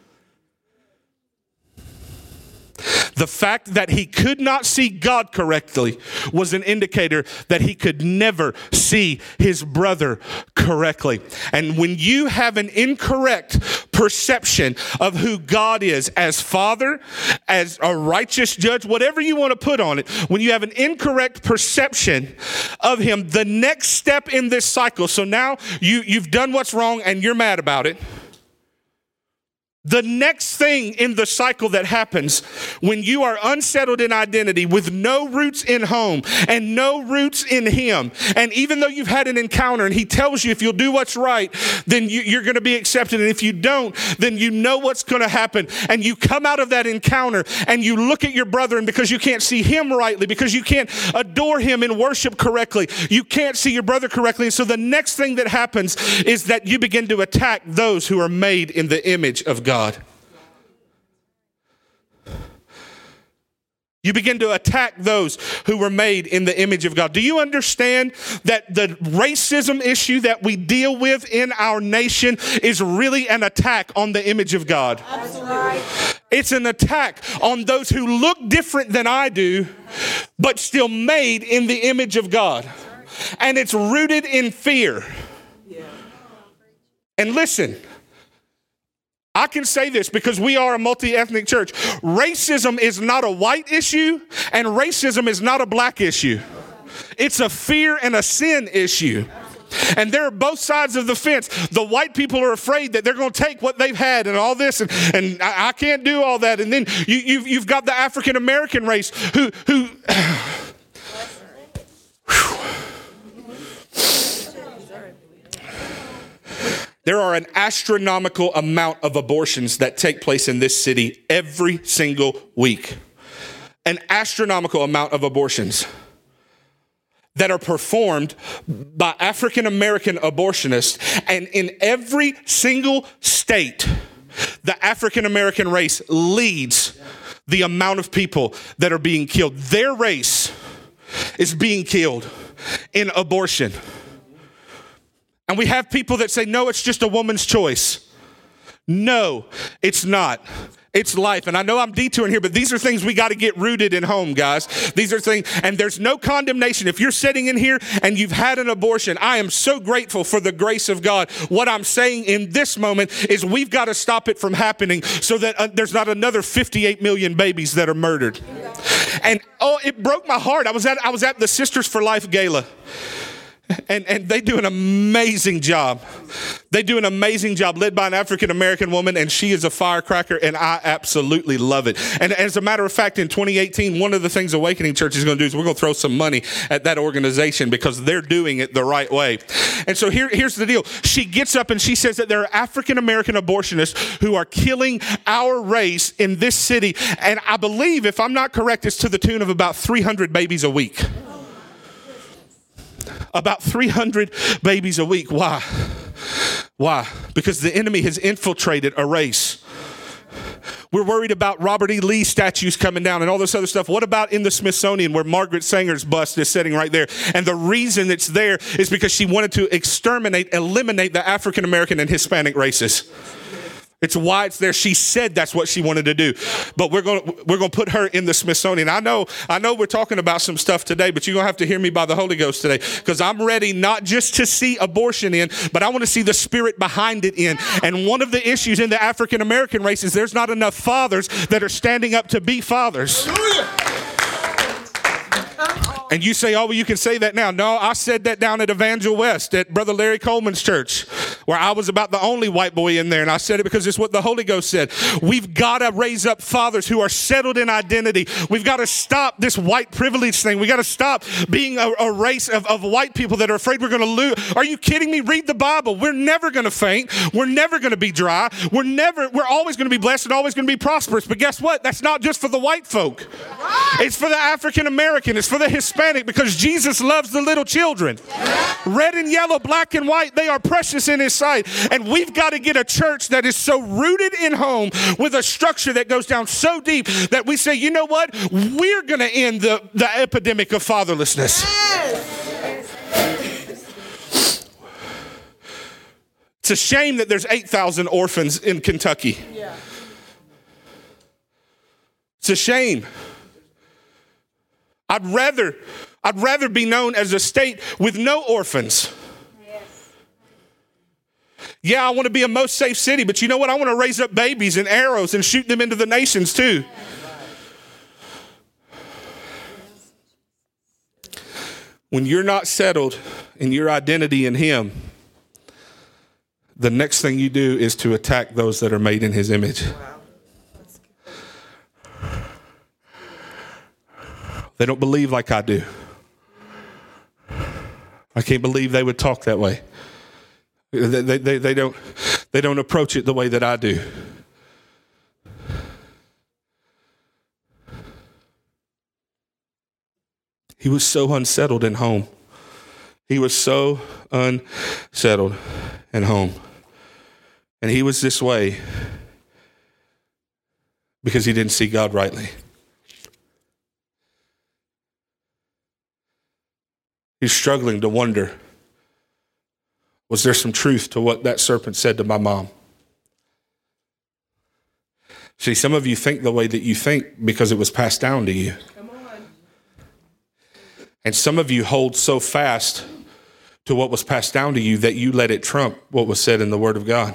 The fact that he could not see God correctly was an indicator that he could never see his brother correctly. And when you have an incorrect perception of who God is as Father, as a righteous judge, whatever you want to put on it, when you have an incorrect perception of him, the next step in this cycle, so now you've done what's wrong and you're mad about it. The next thing in the cycle that happens when you are unsettled in identity with no roots in home and no roots in him, and even though you've had an encounter and he tells you if you'll do what's right, then you're going to be accepted, and if you don't, then you know what's going to happen, and you come out of that encounter and you look at your brother, and because you can't see him rightly, because you can't adore him in worship correctly, you can't see your brother correctly, and so the next thing that happens is that you begin to attack those who are made in the image of God. You begin to attack those who were made in the image of God. Do you understand that the racism issue that we deal with in our nation is really an attack on the image of God? Absolutely. It's an attack on those who look different than I do, but still made in the image of God. And it's rooted in fear. And listen, I can say this because we are a multi-ethnic church. Racism is not a white issue, and racism is not a black issue. It's a fear and a sin issue. And there are both sides of the fence. The white people are afraid that they're going to take what they've had and all this, and I can't do all that. And then you've got the African American race who there are an astronomical amount of abortions that take place in this city every single week. An astronomical amount of abortions that are performed by African American abortionists. And in every single state, the African American race leads the amount of people that are being killed. Their race is being killed in abortion. And we have people that say, no, it's just a woman's choice. No, it's not. It's life. And I know I'm detouring here, but these are things we got to get rooted in home, guys. These are things, and there's no condemnation. If you're sitting in here and you've had an abortion, I am so grateful for the grace of God. What I'm saying in this moment is we've got to stop it from happening so that there's not another 58 million babies that are murdered. And it broke my heart. I was at the Sisters for Life Gala. And they do an amazing job. They do an amazing job led by an African-American woman, and she is a firecracker, and I absolutely love it. And as a matter of fact, in 2018, one of the things Awakening Church is going to do is we're going to throw some money at that organization because they're doing it the right way. And so here's the deal. She gets up and she says that there are African-American abortionists who are killing our race in this city. And I believe, if I'm not correct, it's to the tune of about 300 babies a week. About 300 babies a week. Why? Why? Because the enemy has infiltrated a race. We're worried about Robert E. Lee statues coming down and all this other stuff. What about in the Smithsonian where Margaret Sanger's bust is sitting right there? And the reason it's there is because she wanted to eliminate the African American and Hispanic races. It's why it's there. She said that's what she wanted to do. But we're going to put her in the Smithsonian. I know we're talking about some stuff today, but you're going to have to hear me by the Holy Ghost today, because I'm ready not just to see abortion in, but I want to see the spirit behind it in. And one of the issues in the African American race is there's not enough fathers that are standing up to be fathers. And you say, oh, well, you can say that now. No, I said that down at Evangel West at Brother Larry Coleman's church, where I was about the only white boy in there. And I said it because it's what the Holy Ghost said. We've got to raise up fathers who are settled in identity. We've got to stop this white privilege thing. We got to stop being a race of white people that are afraid we're going to lose. Are you kidding me? Read the Bible. We're never going to faint. We're never going to be dry. We're always going to be blessed and always going to be prosperous. But guess what? That's not just for the white folk. It's for the African American. It's for the Hispanic, because Jesus loves the little children. Red and yellow, black and white, they are precious in his sight. And we've got to get a church that is so rooted in home with a structure that goes down so deep that we say, you know what? We're going to end the epidemic of fatherlessness. It's a shame that there's 8,000 orphans in Kentucky. It's a shame. I'd rather be known as a state with no orphans. Yeah, I want to be a most safe city, but you know what? I want to raise up babies and arrows and shoot them into the nations too. When you're not settled in your identity in him, the next thing you do is to attack those that are made in his image. They don't believe like I do. I can't believe they would talk that way. They don't approach it the way that I do. He was so unsettled in home. He was so unsettled in home. And he was this way because he didn't see God rightly. He's struggling to wonder, was there some truth to what that serpent said to my mom? See, some of you think the way that you think because it was passed down to you. Come on. And some of you hold so fast to what was passed down to you that you let it trump what was said in the Word of God.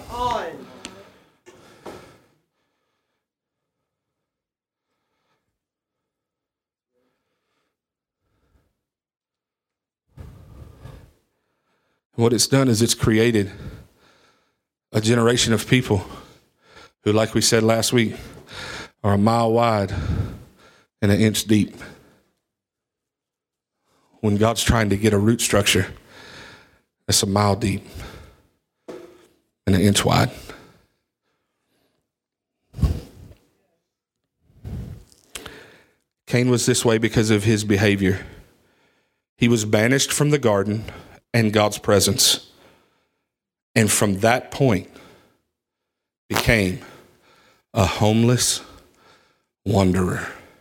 What it's done is it's created a generation of people who, like we said last week, are a mile wide and an inch deep. When God's trying to get a root structure, it's a mile deep and an inch wide. Cain was this way because of his behavior. He was banished from the garden and God's presence. And from that point, became a homeless wanderer.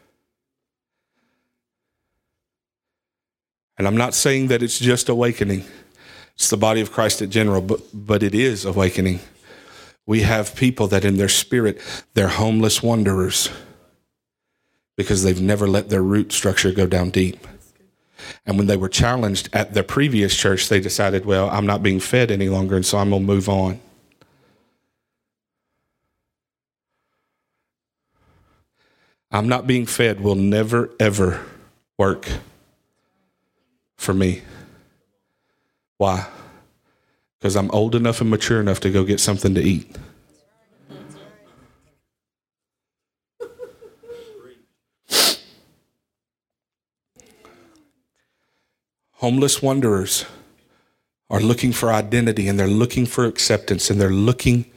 And I'm not saying that it's just Awakening. It's the body of Christ in general, but it is Awakening. We have people that in their spirit, they're homeless wanderers because they've never let their root structure go down deep. And when they were challenged at their previous church, they decided, well, I'm not being fed any longer, and so I'm going to move on. I'm not being fed will never, ever work for me. Why? Because I'm old enough and mature enough to go get something to eat. Homeless wanderers are looking for identity, and they're looking for acceptance, and they're looking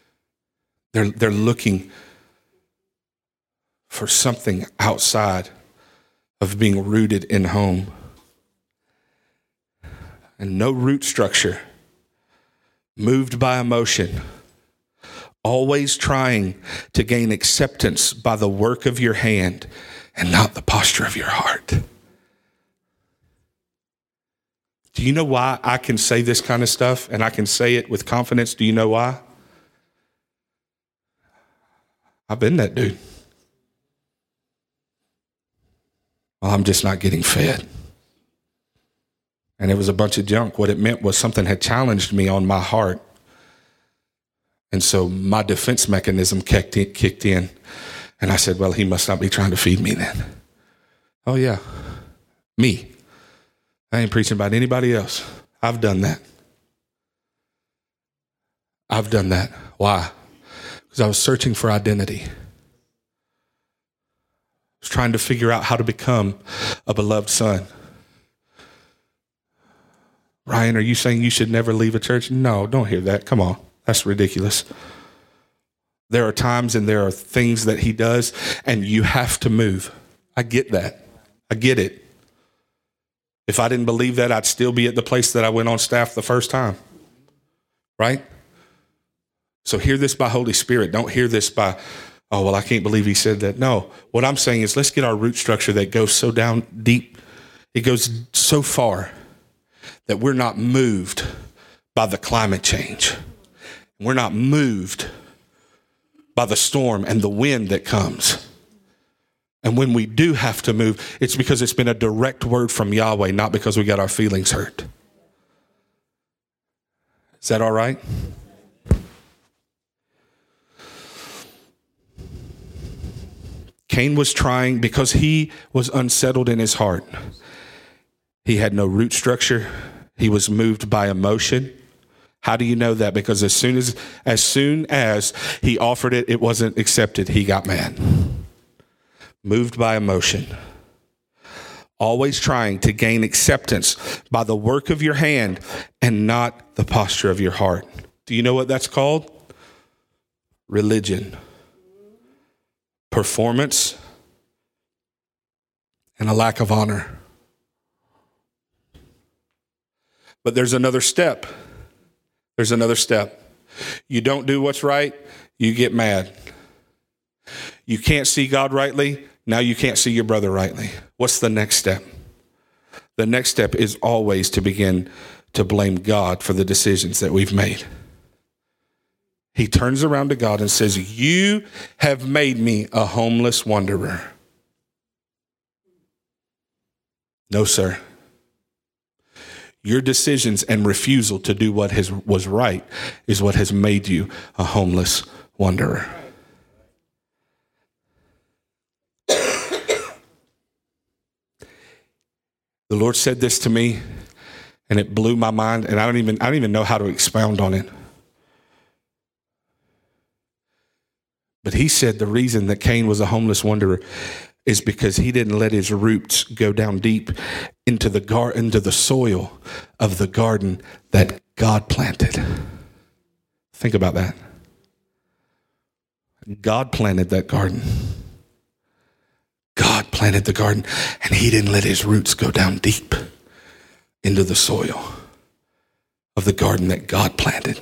for something outside of being rooted in home. And no root structure, moved by emotion, always trying to gain acceptance by the work of your hand and not the posture of your heart. Do you know why I can say this kind of stuff and I can say it with confidence? Do you know why? I've been that dude. Well, I'm just not getting fed. And it was a bunch of junk. What it meant was something had challenged me on my heart. And so my defense mechanism kicked in. And I said, well, he must not be trying to feed me then. Oh, yeah. Me. I ain't preaching about anybody else. I've done that. Why? Because I was searching for identity. I was trying to figure out how to become a beloved son. Ryan, are you saying you should never leave a church? No, don't hear that. Come on. That's ridiculous. There are times and there are things that he does, and you have to move. I get that. I get it. If I didn't believe that, I'd still be at the place that I went on staff the first time. Right? So hear this by Holy Spirit. Don't hear this by, oh, well, I can't believe he said that. No, what I'm saying is let's get our root structure that goes so down deep. It goes so far that we're not moved by the climate change. We're not moved by the storm and the wind that comes. And when we do have to move, it's because it's been a direct word from Yahweh, not because we got our feelings hurt. Is that all right? Cain was trying because he was unsettled in his heart. He had no root structure. He was moved by emotion. How do you know that? Because as soon as he offered it, it wasn't accepted. He got mad. Moved by emotion. Always trying to gain acceptance by the work of your hand and not the posture of your heart. Do you know what that's called? Religion. Performance and a lack of honor. But there's another step. There's another step. You don't do what's right, you get mad. You can't see God rightly, now you can't see your brother rightly. What's the next step? The next step is always to begin to blame God for the decisions that we've made. He turns around to God and says, you have made me a homeless wanderer. No, sir. Your decisions and refusal to do what was right is what has made you a homeless wanderer. The Lord said this to me, and it blew my mind, and I don't even know how to expound on it. But he said the reason that Cain was a homeless wanderer is because he didn't let his roots go down deep into the soil of the garden that God planted. Think about that. God planted that garden. God planted the garden, and he didn't let his roots go down deep into the soil of the garden that God planted.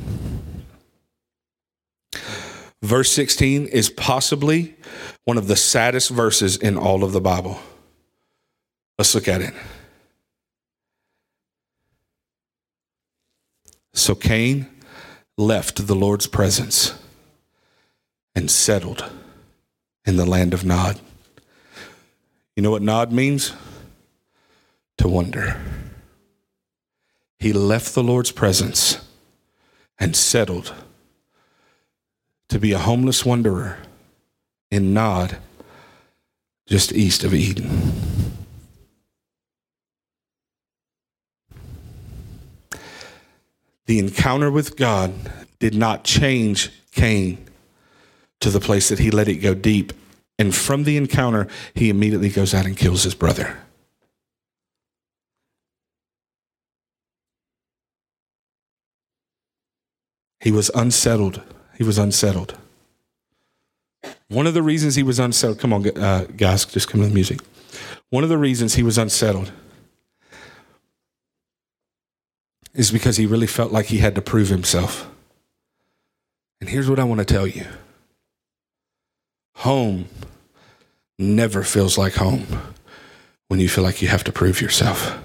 Verse 16 is possibly one of the saddest verses in all of the Bible. Let's look at it. So Cain left the Lord's presence and settled in the land of Nod. You know what Nod means? To wander. He left the Lord's presence and settled to be a homeless wanderer in Nod, just east of Eden. The encounter with God did not change Cain to the place that he let it go deep. And from the encounter, he immediately goes out and kills his brother. He was unsettled. He was unsettled. One of the reasons he was unsettled, come on, guys, just come to the music. One of the reasons he was unsettled is because he really felt like he had to prove himself. And here's what I want to tell you. Home never feels like home when you feel like you have to prove yourself.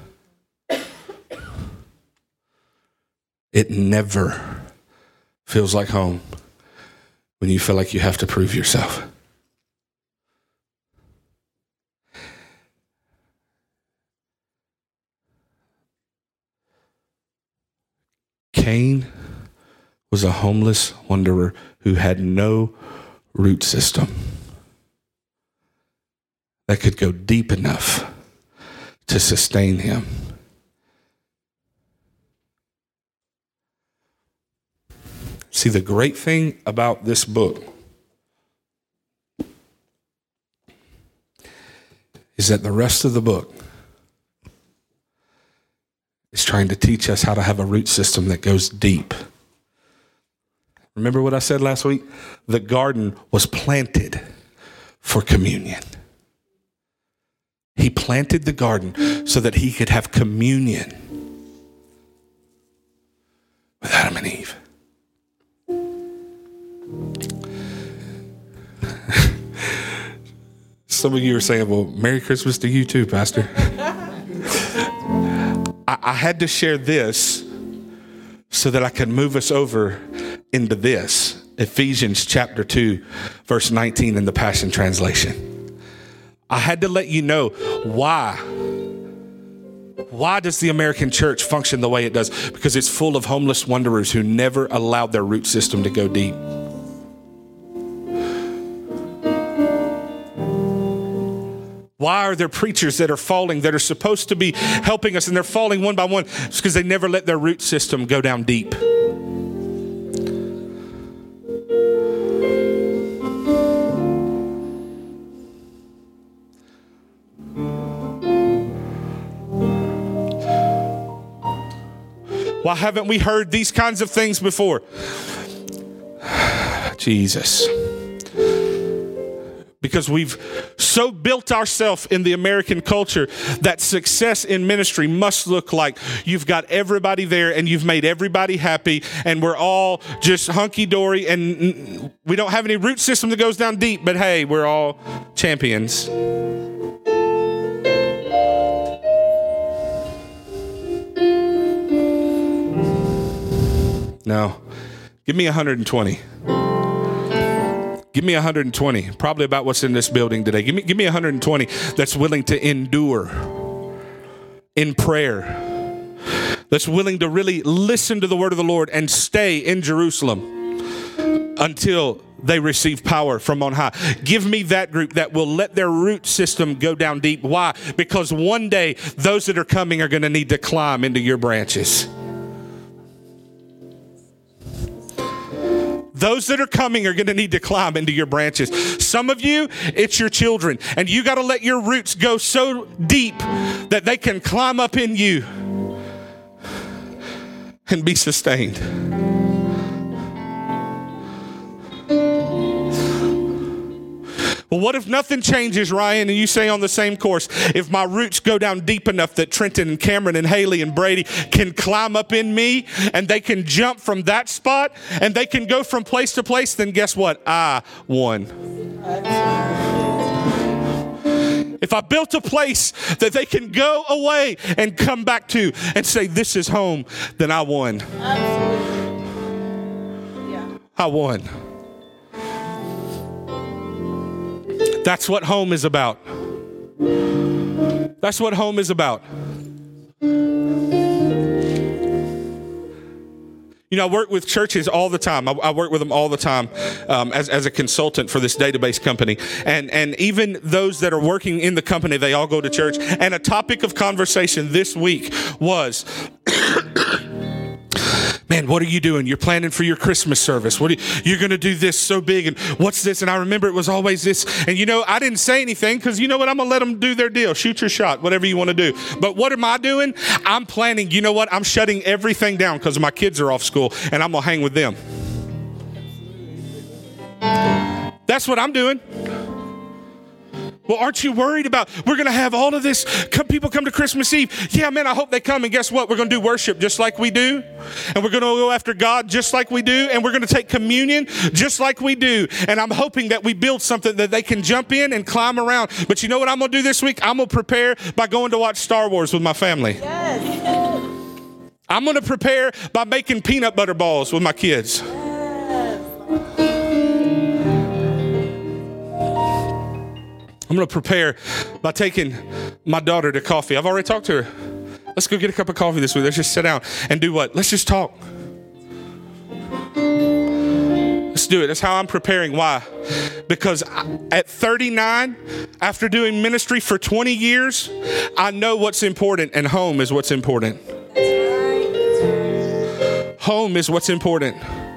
It never feels like home when you feel like you have to prove yourself. Cain was a homeless wanderer who had no root system that could go deep enough to sustain him. See, the great thing about this book is that the rest of the book is trying to teach us how to have a root system that goes deep. Remember what I said last week? The garden was planted for communion. He planted the garden so that he could have communion with Adam and Eve. Some of you are saying, well, Merry Christmas to you too, Pastor. I had to share this so that I could move us over into this. Ephesians chapter 2, verse 19 in the Passion Translation. I had to let you know why. Why does the American church function the way it does? Because it's full of homeless wanderers who never allowed their root system to go deep. Why are there preachers that are falling that are supposed to be helping us and they're falling one by one? It's because they never let their root system go down deep. Why haven't we heard these kinds of things before? Jesus. Because we've so built ourselves in the American culture that success in ministry must look like you've got everybody there and you've made everybody happy and we're all just hunky-dory and we don't have any root system that goes down deep, but hey, we're all champions. No, give me 120. Give me 120, probably about what's in this building today. Give me 120 that's willing to endure in prayer, that's willing to really listen to the word of the Lord and stay in Jerusalem until they receive power from on high. Give me that group that will let their root system go down deep. Why? Because one day those that are coming are going to need to climb into your branches. Those that are coming are going to need to climb into your branches. Some of you, it's your children. And you got to let your roots go so deep that they can climb up in you and be sustained. Well, what if nothing changes, Ryan, and you stay on the same course? If my roots go down deep enough that Trenton and Cameron and Haley and Brady can climb up in me and they can jump from that spot and they can go from place to place, then guess what? I won. If I built a place that they can go away and come back to and say, this is home, then I won. I won. That's what home is about. That's what home is about. You know, I work with churches all the time. I work with them all the time as a consultant for this database company. And even those that are working in the company, they all go to church. And a topic of conversation this week was, man, what are you doing? You're planning for your Christmas service. You're going to do this so big. And what's this? And I remember it was always this. And you know, I didn't say anything because you know what? I'm going to let them do their deal. Shoot your shot, whatever you want to do. But what am I doing? I'm planning. You know what? I'm shutting everything down because my kids are off school and I'm going to hang with them. That's what I'm doing. Well, aren't you worried about, we're going to have all of this, people come to Christmas Eve. Yeah, man, I hope they come. And guess what? We're going to do worship just like we do. And we're going to go after God just like we do. And we're going to take communion just like we do. And I'm hoping that we build something that they can jump in and climb around. But you know what I'm going to do this week? I'm going to prepare by going to watch Star Wars with my family. Yes. I'm going to prepare by making peanut butter balls with my kids. I'm going to prepare by taking my daughter to coffee. I've already talked to her. Let's go get a cup of coffee this week. Let's just sit down and do what? Let's just talk. Let's do it. That's how I'm preparing. Why? Because at 39, after doing ministry for 20 years, I know what's important, and home is what's important. Home is what's important.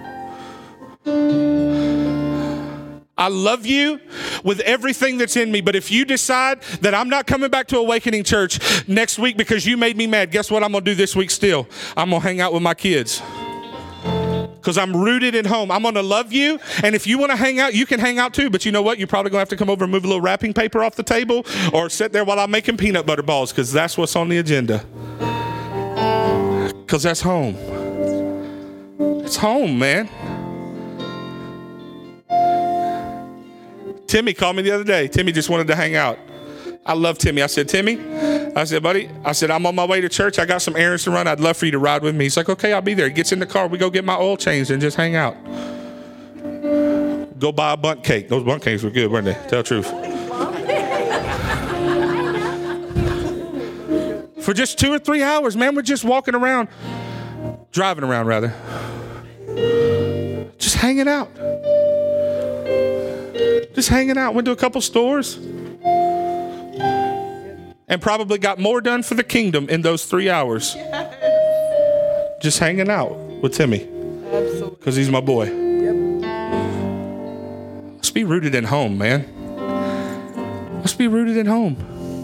I love you with everything that's in me, but if you decide that I'm not coming back to Awakening Church next week because you made me mad, guess what I'm going to do this week still? I'm going to hang out with my kids because I'm rooted in home. I'm going to love you, and if you want to hang out, you can hang out too, but you know what? You're probably going to have to come over and move a little wrapping paper off the table or sit there while I'm making peanut butter balls because that's what's on the agenda. Because that's home. It's home, man. Timmy called me the other day. Timmy just wanted to hang out. I love Timmy. I said, Timmy, buddy, I'm on my way to church. I got some errands to run. I'd love for you to ride with me. He's like, okay, I'll be there. He gets in the car. We go get my oil changed and just hang out. Go buy a bundt cake. Those bundt cakes were good, weren't they? Tell the truth. For just 2 or 3 hours, man, we're just walking around, driving around rather, just hanging out. Just hanging out. Went to a couple stores and probably got more done for the kingdom in those 3 hours. Just hanging out with Timmy. Absolutely. Because he's my boy. Yep. Let's be rooted in home, man. Let's be rooted in home.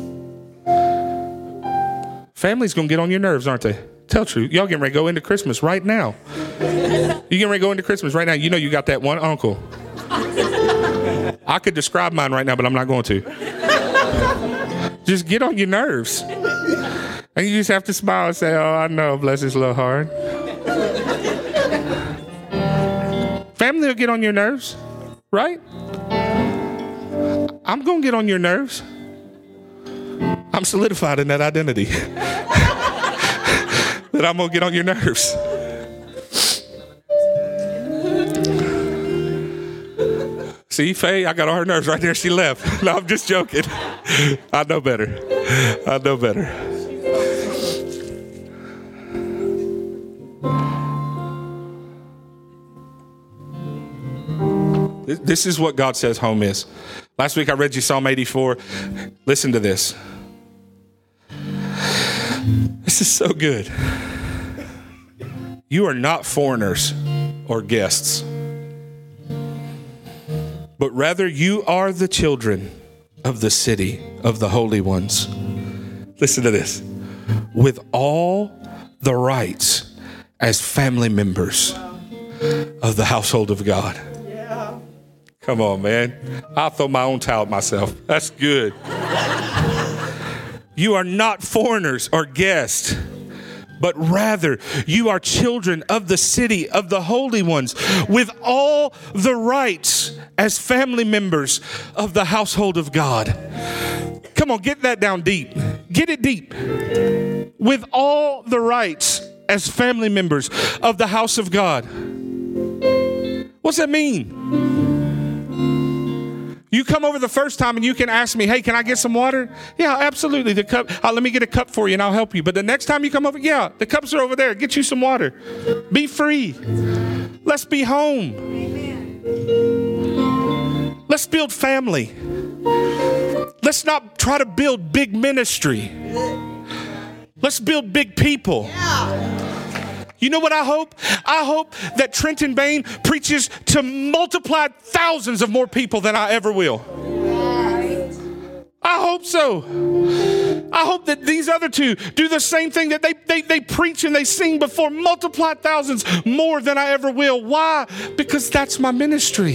Family's going to get on your nerves, aren't they? Tell the truth. Y'all getting ready to go into Christmas right now. You getting ready to go into Christmas right now. You know you got that one uncle. I could describe mine right now, but I'm not going to. Just get on your nerves. And you just have to smile and say, oh, I know, bless his little heart. Family will get on your nerves, right? I'm going to get on your nerves. I'm solidified in that identity. That I'm going to get on your nerves. See, Faye, I got on her nerves right there. She left. No, I'm just joking. I know better. I know better. This is what God says home is. Last week I read you Psalm 84. Listen to this. This is so good. You are not foreigners or guests, but rather you are the children of the city of the holy ones. Listen to this. With all the rights as family members of the household of God. Yeah. Come on, man. I'll throw my own towel at myself. That's good. You are not foreigners or guests, but rather you are children of the city of the holy ones with all the rights as family members of the household of God. Come on, get that down deep. Get it deep. With all the rights as family members of the house of God. What's that mean? You come over the first time and you can ask me, hey, can I get some water? Yeah, absolutely. The cup, let me get a cup for you and I'll help you. But the next time you come over, yeah, the cups are over there. Get you some water. Be free. Let's be home. Amen. Let's build family. Let's not try to build big ministry. Let's build big people. Yeah. You know what I hope? I hope that Trenton Bain preaches to multiplied thousands of more people than I ever will. I hope so. I hope that these other two do the same thing, that they preach and they sing before multiplied thousands more than I ever will. Why? Because that's my ministry.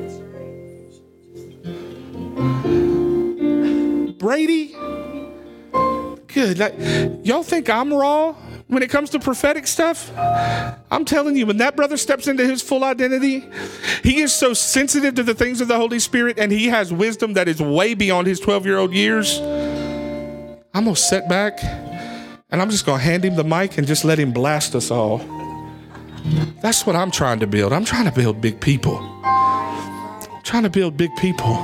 Brady, good. Y'all think I'm raw when it comes to prophetic stuff? I'm telling you, when that brother steps into his full identity, he is so sensitive to the things of the Holy Spirit, and he has wisdom that is way beyond his 12-year-old years. I'm going to sit back, and I'm just going to hand him the mic and just let him blast us all. That's what I'm trying to build. I'm trying to build big people. I'm trying to build big people.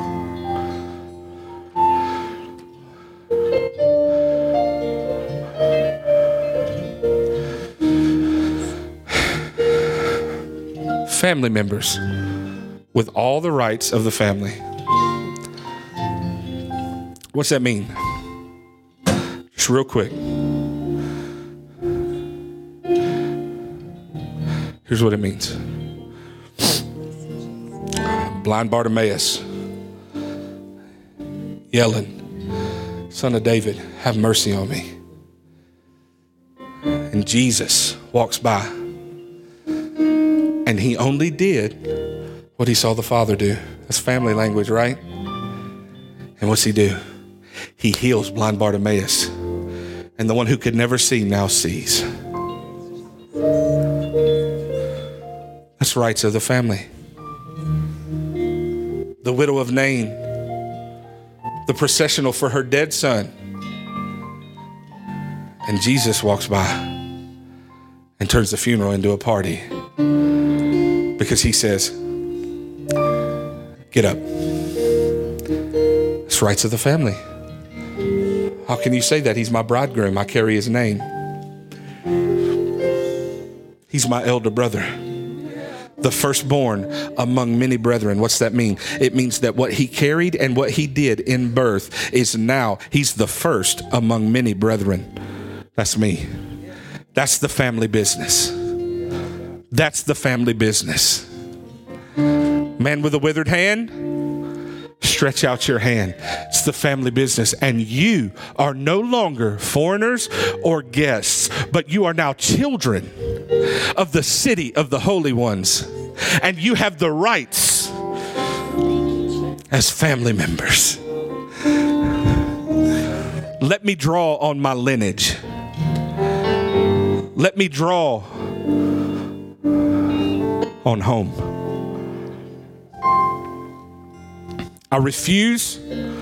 Family members with all the rights of the family. What's that mean? Just real quick. Here's what it means. Blind Bartimaeus yelling, Son of David, have mercy on me. And Jesus walks by. And he only did what he saw the Father do. That's family language, right? And what's he do? He heals blind Bartimaeus. And the one who could never see now sees. That's rights of the family. The widow of Nain, the processional for her dead son. And Jesus walks by and turns the funeral into a party. Because he says, get up. It's rights of the family. How can you say that? He's my bridegroom. I carry his name. He's my elder brother. The firstborn among many brethren. What's that mean? It means that what he carried and what he did in birth is now, he's the first among many brethren. That's me. That's the family business. That's the family business. Man with a withered hand, stretch out your hand. It's the family business. And you are no longer foreigners or guests, but you are now children of the city of the holy ones. And you have the rights as family members. Let me draw on my lineage. Let me draw on home. I refuse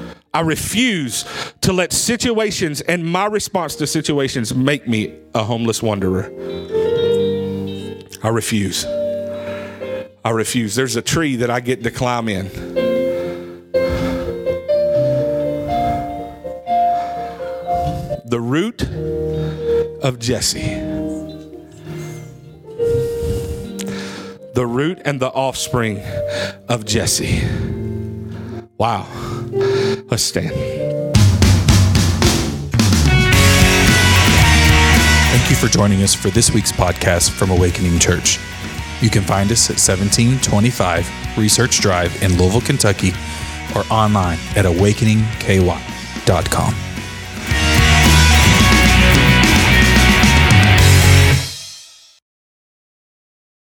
to let situations and my response to situations make me a homeless wanderer. I refuse. There's a tree that I get to climb in. The root of Jesse. The root and the offspring of Jesse. Wow. Let's stand. Thank you for joining us for this week's podcast from Awakening Church. You can find us at 1725 Research Drive in Louisville, Kentucky, or online at awakeningky.com.